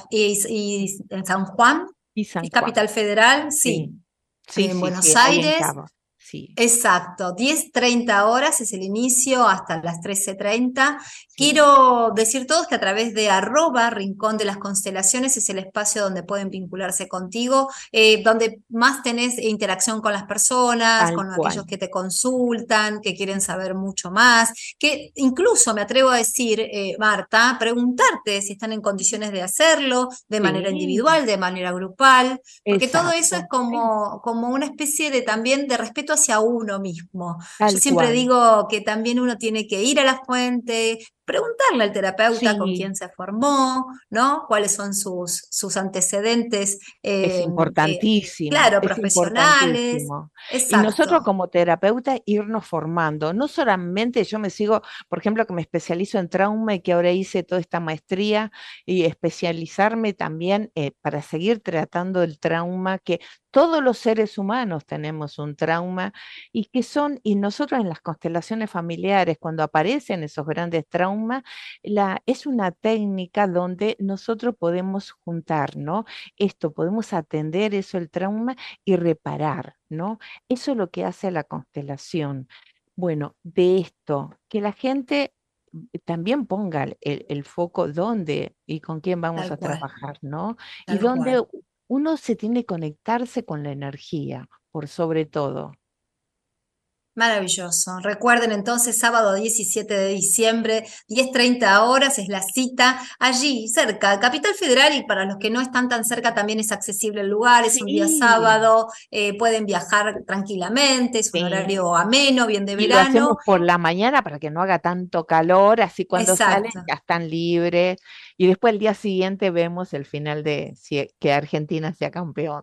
[SPEAKER 3] en San Juan,
[SPEAKER 6] Y San
[SPEAKER 3] es
[SPEAKER 6] Juan.
[SPEAKER 3] Capital Federal,
[SPEAKER 6] Sí,
[SPEAKER 3] sí.
[SPEAKER 6] sí,
[SPEAKER 3] En
[SPEAKER 6] sí,
[SPEAKER 3] Buenos
[SPEAKER 6] sí, ahí en
[SPEAKER 3] Aires,
[SPEAKER 6] Cabo. Sí,
[SPEAKER 3] exacto, 10:30 horas es el inicio hasta las 13:30.
[SPEAKER 6] sí.
[SPEAKER 3] Quiero decir todos que a través de @Rincón de las Constelaciones es el espacio donde pueden vincularse contigo, donde más tenés interacción con las personas,
[SPEAKER 6] Tal
[SPEAKER 3] con aquellos
[SPEAKER 6] cual.
[SPEAKER 3] que te consultan, que quieren saber mucho más, que incluso me atrevo a decir, Marta, preguntarte si están en condiciones de hacerlo de manera
[SPEAKER 6] Sí,
[SPEAKER 3] individual, de manera grupal, porque todo eso es
[SPEAKER 6] exacto. Sí,
[SPEAKER 3] como una especie de también de respeto hacia uno mismo. Yo
[SPEAKER 6] tal
[SPEAKER 3] siempre
[SPEAKER 6] cual.
[SPEAKER 3] digo que también uno tiene que ir a la fuente, preguntarle al terapeuta con
[SPEAKER 6] Sí,
[SPEAKER 3] quién se formó, ¿no? Cuáles son sus antecedentes,
[SPEAKER 6] es importantísimo,
[SPEAKER 3] claro,
[SPEAKER 6] es
[SPEAKER 3] profesionales.
[SPEAKER 6] importantísimo. Y nosotros
[SPEAKER 3] Exacto.
[SPEAKER 6] como terapeuta irnos formando, no solamente yo me sigo, por ejemplo, que me especializo en trauma y que ahora hice toda esta maestría y especializarme también para seguir tratando el trauma, que todos los seres humanos tenemos un trauma y nosotros en las constelaciones familiares, cuando aparecen esos grandes traumas, es una técnica donde nosotros podemos juntar, ¿no? Esto, podemos atender eso, el trauma y reparar, ¿no? Eso es lo que hace la constelación. Bueno, de esto, que la gente también ponga el foco dónde y con quién vamos
[SPEAKER 3] Tal
[SPEAKER 6] a
[SPEAKER 3] cual,
[SPEAKER 6] trabajar, ¿no? Y
[SPEAKER 3] tal
[SPEAKER 6] dónde
[SPEAKER 3] cual.
[SPEAKER 6] uno se tiene que conectarse con la energía, por sobre todo.
[SPEAKER 3] Maravilloso. Recuerden entonces, sábado 17 de diciembre, 10:30 horas es la cita, allí cerca, Capital Federal, y para los que no están tan cerca también es accesible el lugar, es un día
[SPEAKER 6] Sí,
[SPEAKER 3] sábado, pueden viajar tranquilamente, es un
[SPEAKER 6] sí.
[SPEAKER 3] horario ameno, bien de
[SPEAKER 6] Y lo hacemos
[SPEAKER 3] verano.
[SPEAKER 6] por la mañana para que no haga tanto calor, así cuando salen
[SPEAKER 3] Exacto.
[SPEAKER 6] ya están libres. Y después el día siguiente vemos el final de que Argentina sea campeón.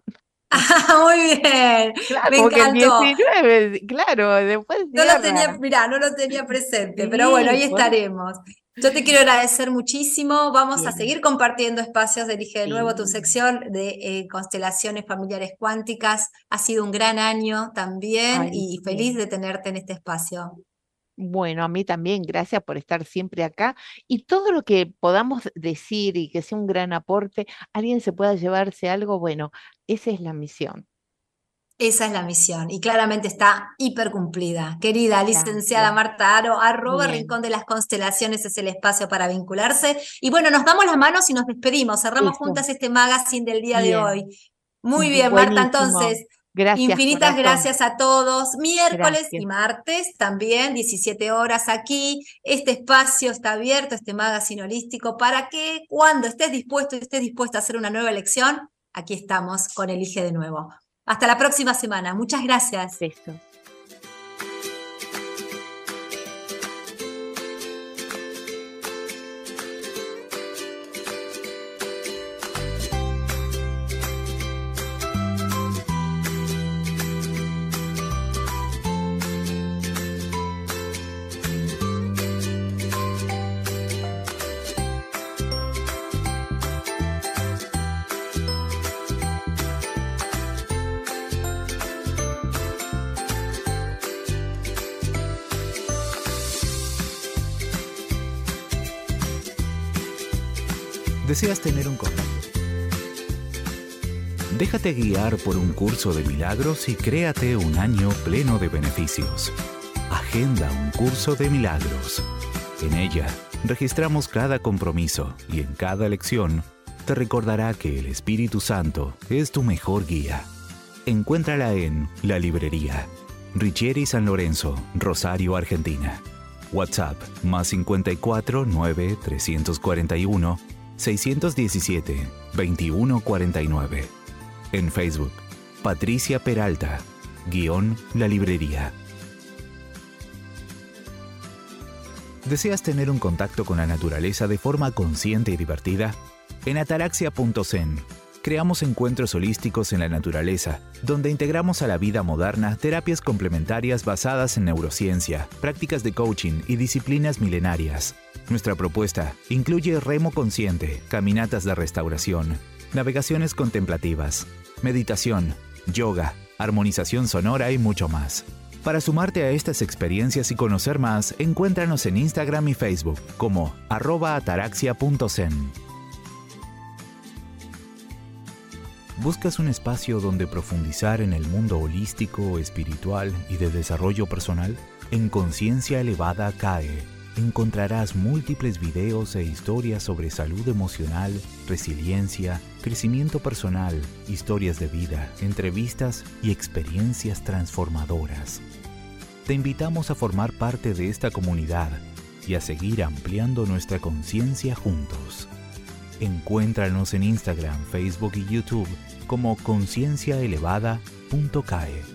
[SPEAKER 3] Muy bien,
[SPEAKER 6] Claro,
[SPEAKER 3] me
[SPEAKER 6] porque el
[SPEAKER 3] encantó.
[SPEAKER 6] 19 claro, después
[SPEAKER 3] No lo tenía,
[SPEAKER 6] cierra.
[SPEAKER 3] mirá, no lo tenía presente, pero bueno,
[SPEAKER 6] Sí,
[SPEAKER 3] ahí
[SPEAKER 6] por eso.
[SPEAKER 3] estaremos. Yo te quiero agradecer muchísimo. Vamos a
[SPEAKER 6] Bien,
[SPEAKER 3] seguir compartiendo espacios de Elige de Nuevo, tu
[SPEAKER 6] sí.
[SPEAKER 3] sección de constelaciones familiares cuánticas. Ha sido un gran año también
[SPEAKER 6] Ay,
[SPEAKER 3] y feliz
[SPEAKER 6] sí.
[SPEAKER 3] de tenerte en este espacio.
[SPEAKER 6] Bueno, a mí también, gracias por estar siempre acá. Y todo lo que podamos decir y que sea un gran aporte, alguien se pueda llevarse algo, bueno, esa es la misión.
[SPEAKER 3] Esa es la misión y claramente está hiper cumplida. Querida licenciada
[SPEAKER 6] Gracias.
[SPEAKER 3] Marta Aro, @Rincón
[SPEAKER 6] Bien,
[SPEAKER 3] de las Constelaciones es el espacio para vincularse. Y bueno, nos damos las manos y nos despedimos. Cerramos
[SPEAKER 6] eso.
[SPEAKER 3] juntas este magazine del día de hoy.
[SPEAKER 6] Bien,
[SPEAKER 3] Muy bien, Marta.
[SPEAKER 6] buenísimo.
[SPEAKER 3] Entonces,
[SPEAKER 6] Gracias,
[SPEAKER 3] infinitas
[SPEAKER 6] corazón.
[SPEAKER 3] gracias a todos. Miércoles y
[SPEAKER 6] Gracias.
[SPEAKER 3] martes también, 17 horas aquí. Este espacio está abierto, este magazine holístico, para que cuando estés dispuesto y estés dispuesta a hacer una nueva elección, aquí estamos con Elige de Nuevo. Hasta la próxima semana. Muchas gracias.
[SPEAKER 6] Besos.
[SPEAKER 1] ¿Deseas tener un contacto? Déjate guiar por un curso de milagros y créate un año pleno de beneficios. Agenda un curso de milagros. En ella, registramos cada compromiso y en cada lección te recordará que el Espíritu Santo es tu mejor guía. Encuéntrala en La Librería, Richieri San Lorenzo, Rosario, Argentina. WhatsApp +54 9 341 617 2149. En Facebook, Patricia Peralta, _La Librería. ¿Deseas tener un contacto con la naturaleza de forma consciente y divertida? En Ataraxia.zen creamos encuentros holísticos en la naturaleza, donde integramos a la vida moderna terapias complementarias basadas en neurociencia, prácticas de coaching y disciplinas milenarias. Nuestra propuesta incluye remo consciente, caminatas de restauración, navegaciones contemplativas, meditación, yoga, armonización sonora y mucho más. Para sumarte a estas experiencias y conocer más, encuéntranos en Instagram y Facebook como @ataraxia.zen. ¿Buscas un espacio donde profundizar en el mundo holístico, espiritual y de desarrollo personal? En Conciencia Elevada CAE encontrarás múltiples videos e historias sobre salud emocional, resiliencia, crecimiento personal, historias de vida, entrevistas y experiencias transformadoras. Te invitamos a formar parte de esta comunidad y a seguir ampliando nuestra conciencia juntos. Encuéntranos en Instagram, Facebook y YouTube como concienciaelevada.cae.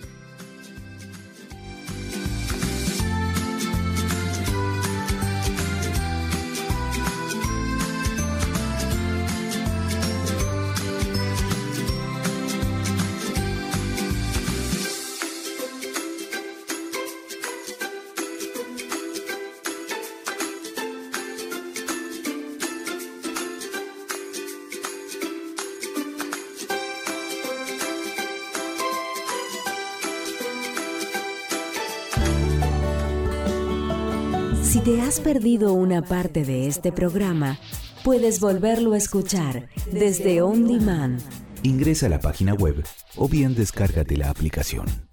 [SPEAKER 7] Si te has perdido una parte de este programa, puedes volverlo a escuchar desde On Demand.
[SPEAKER 1] Ingresa a la página web o bien descárgate la aplicación.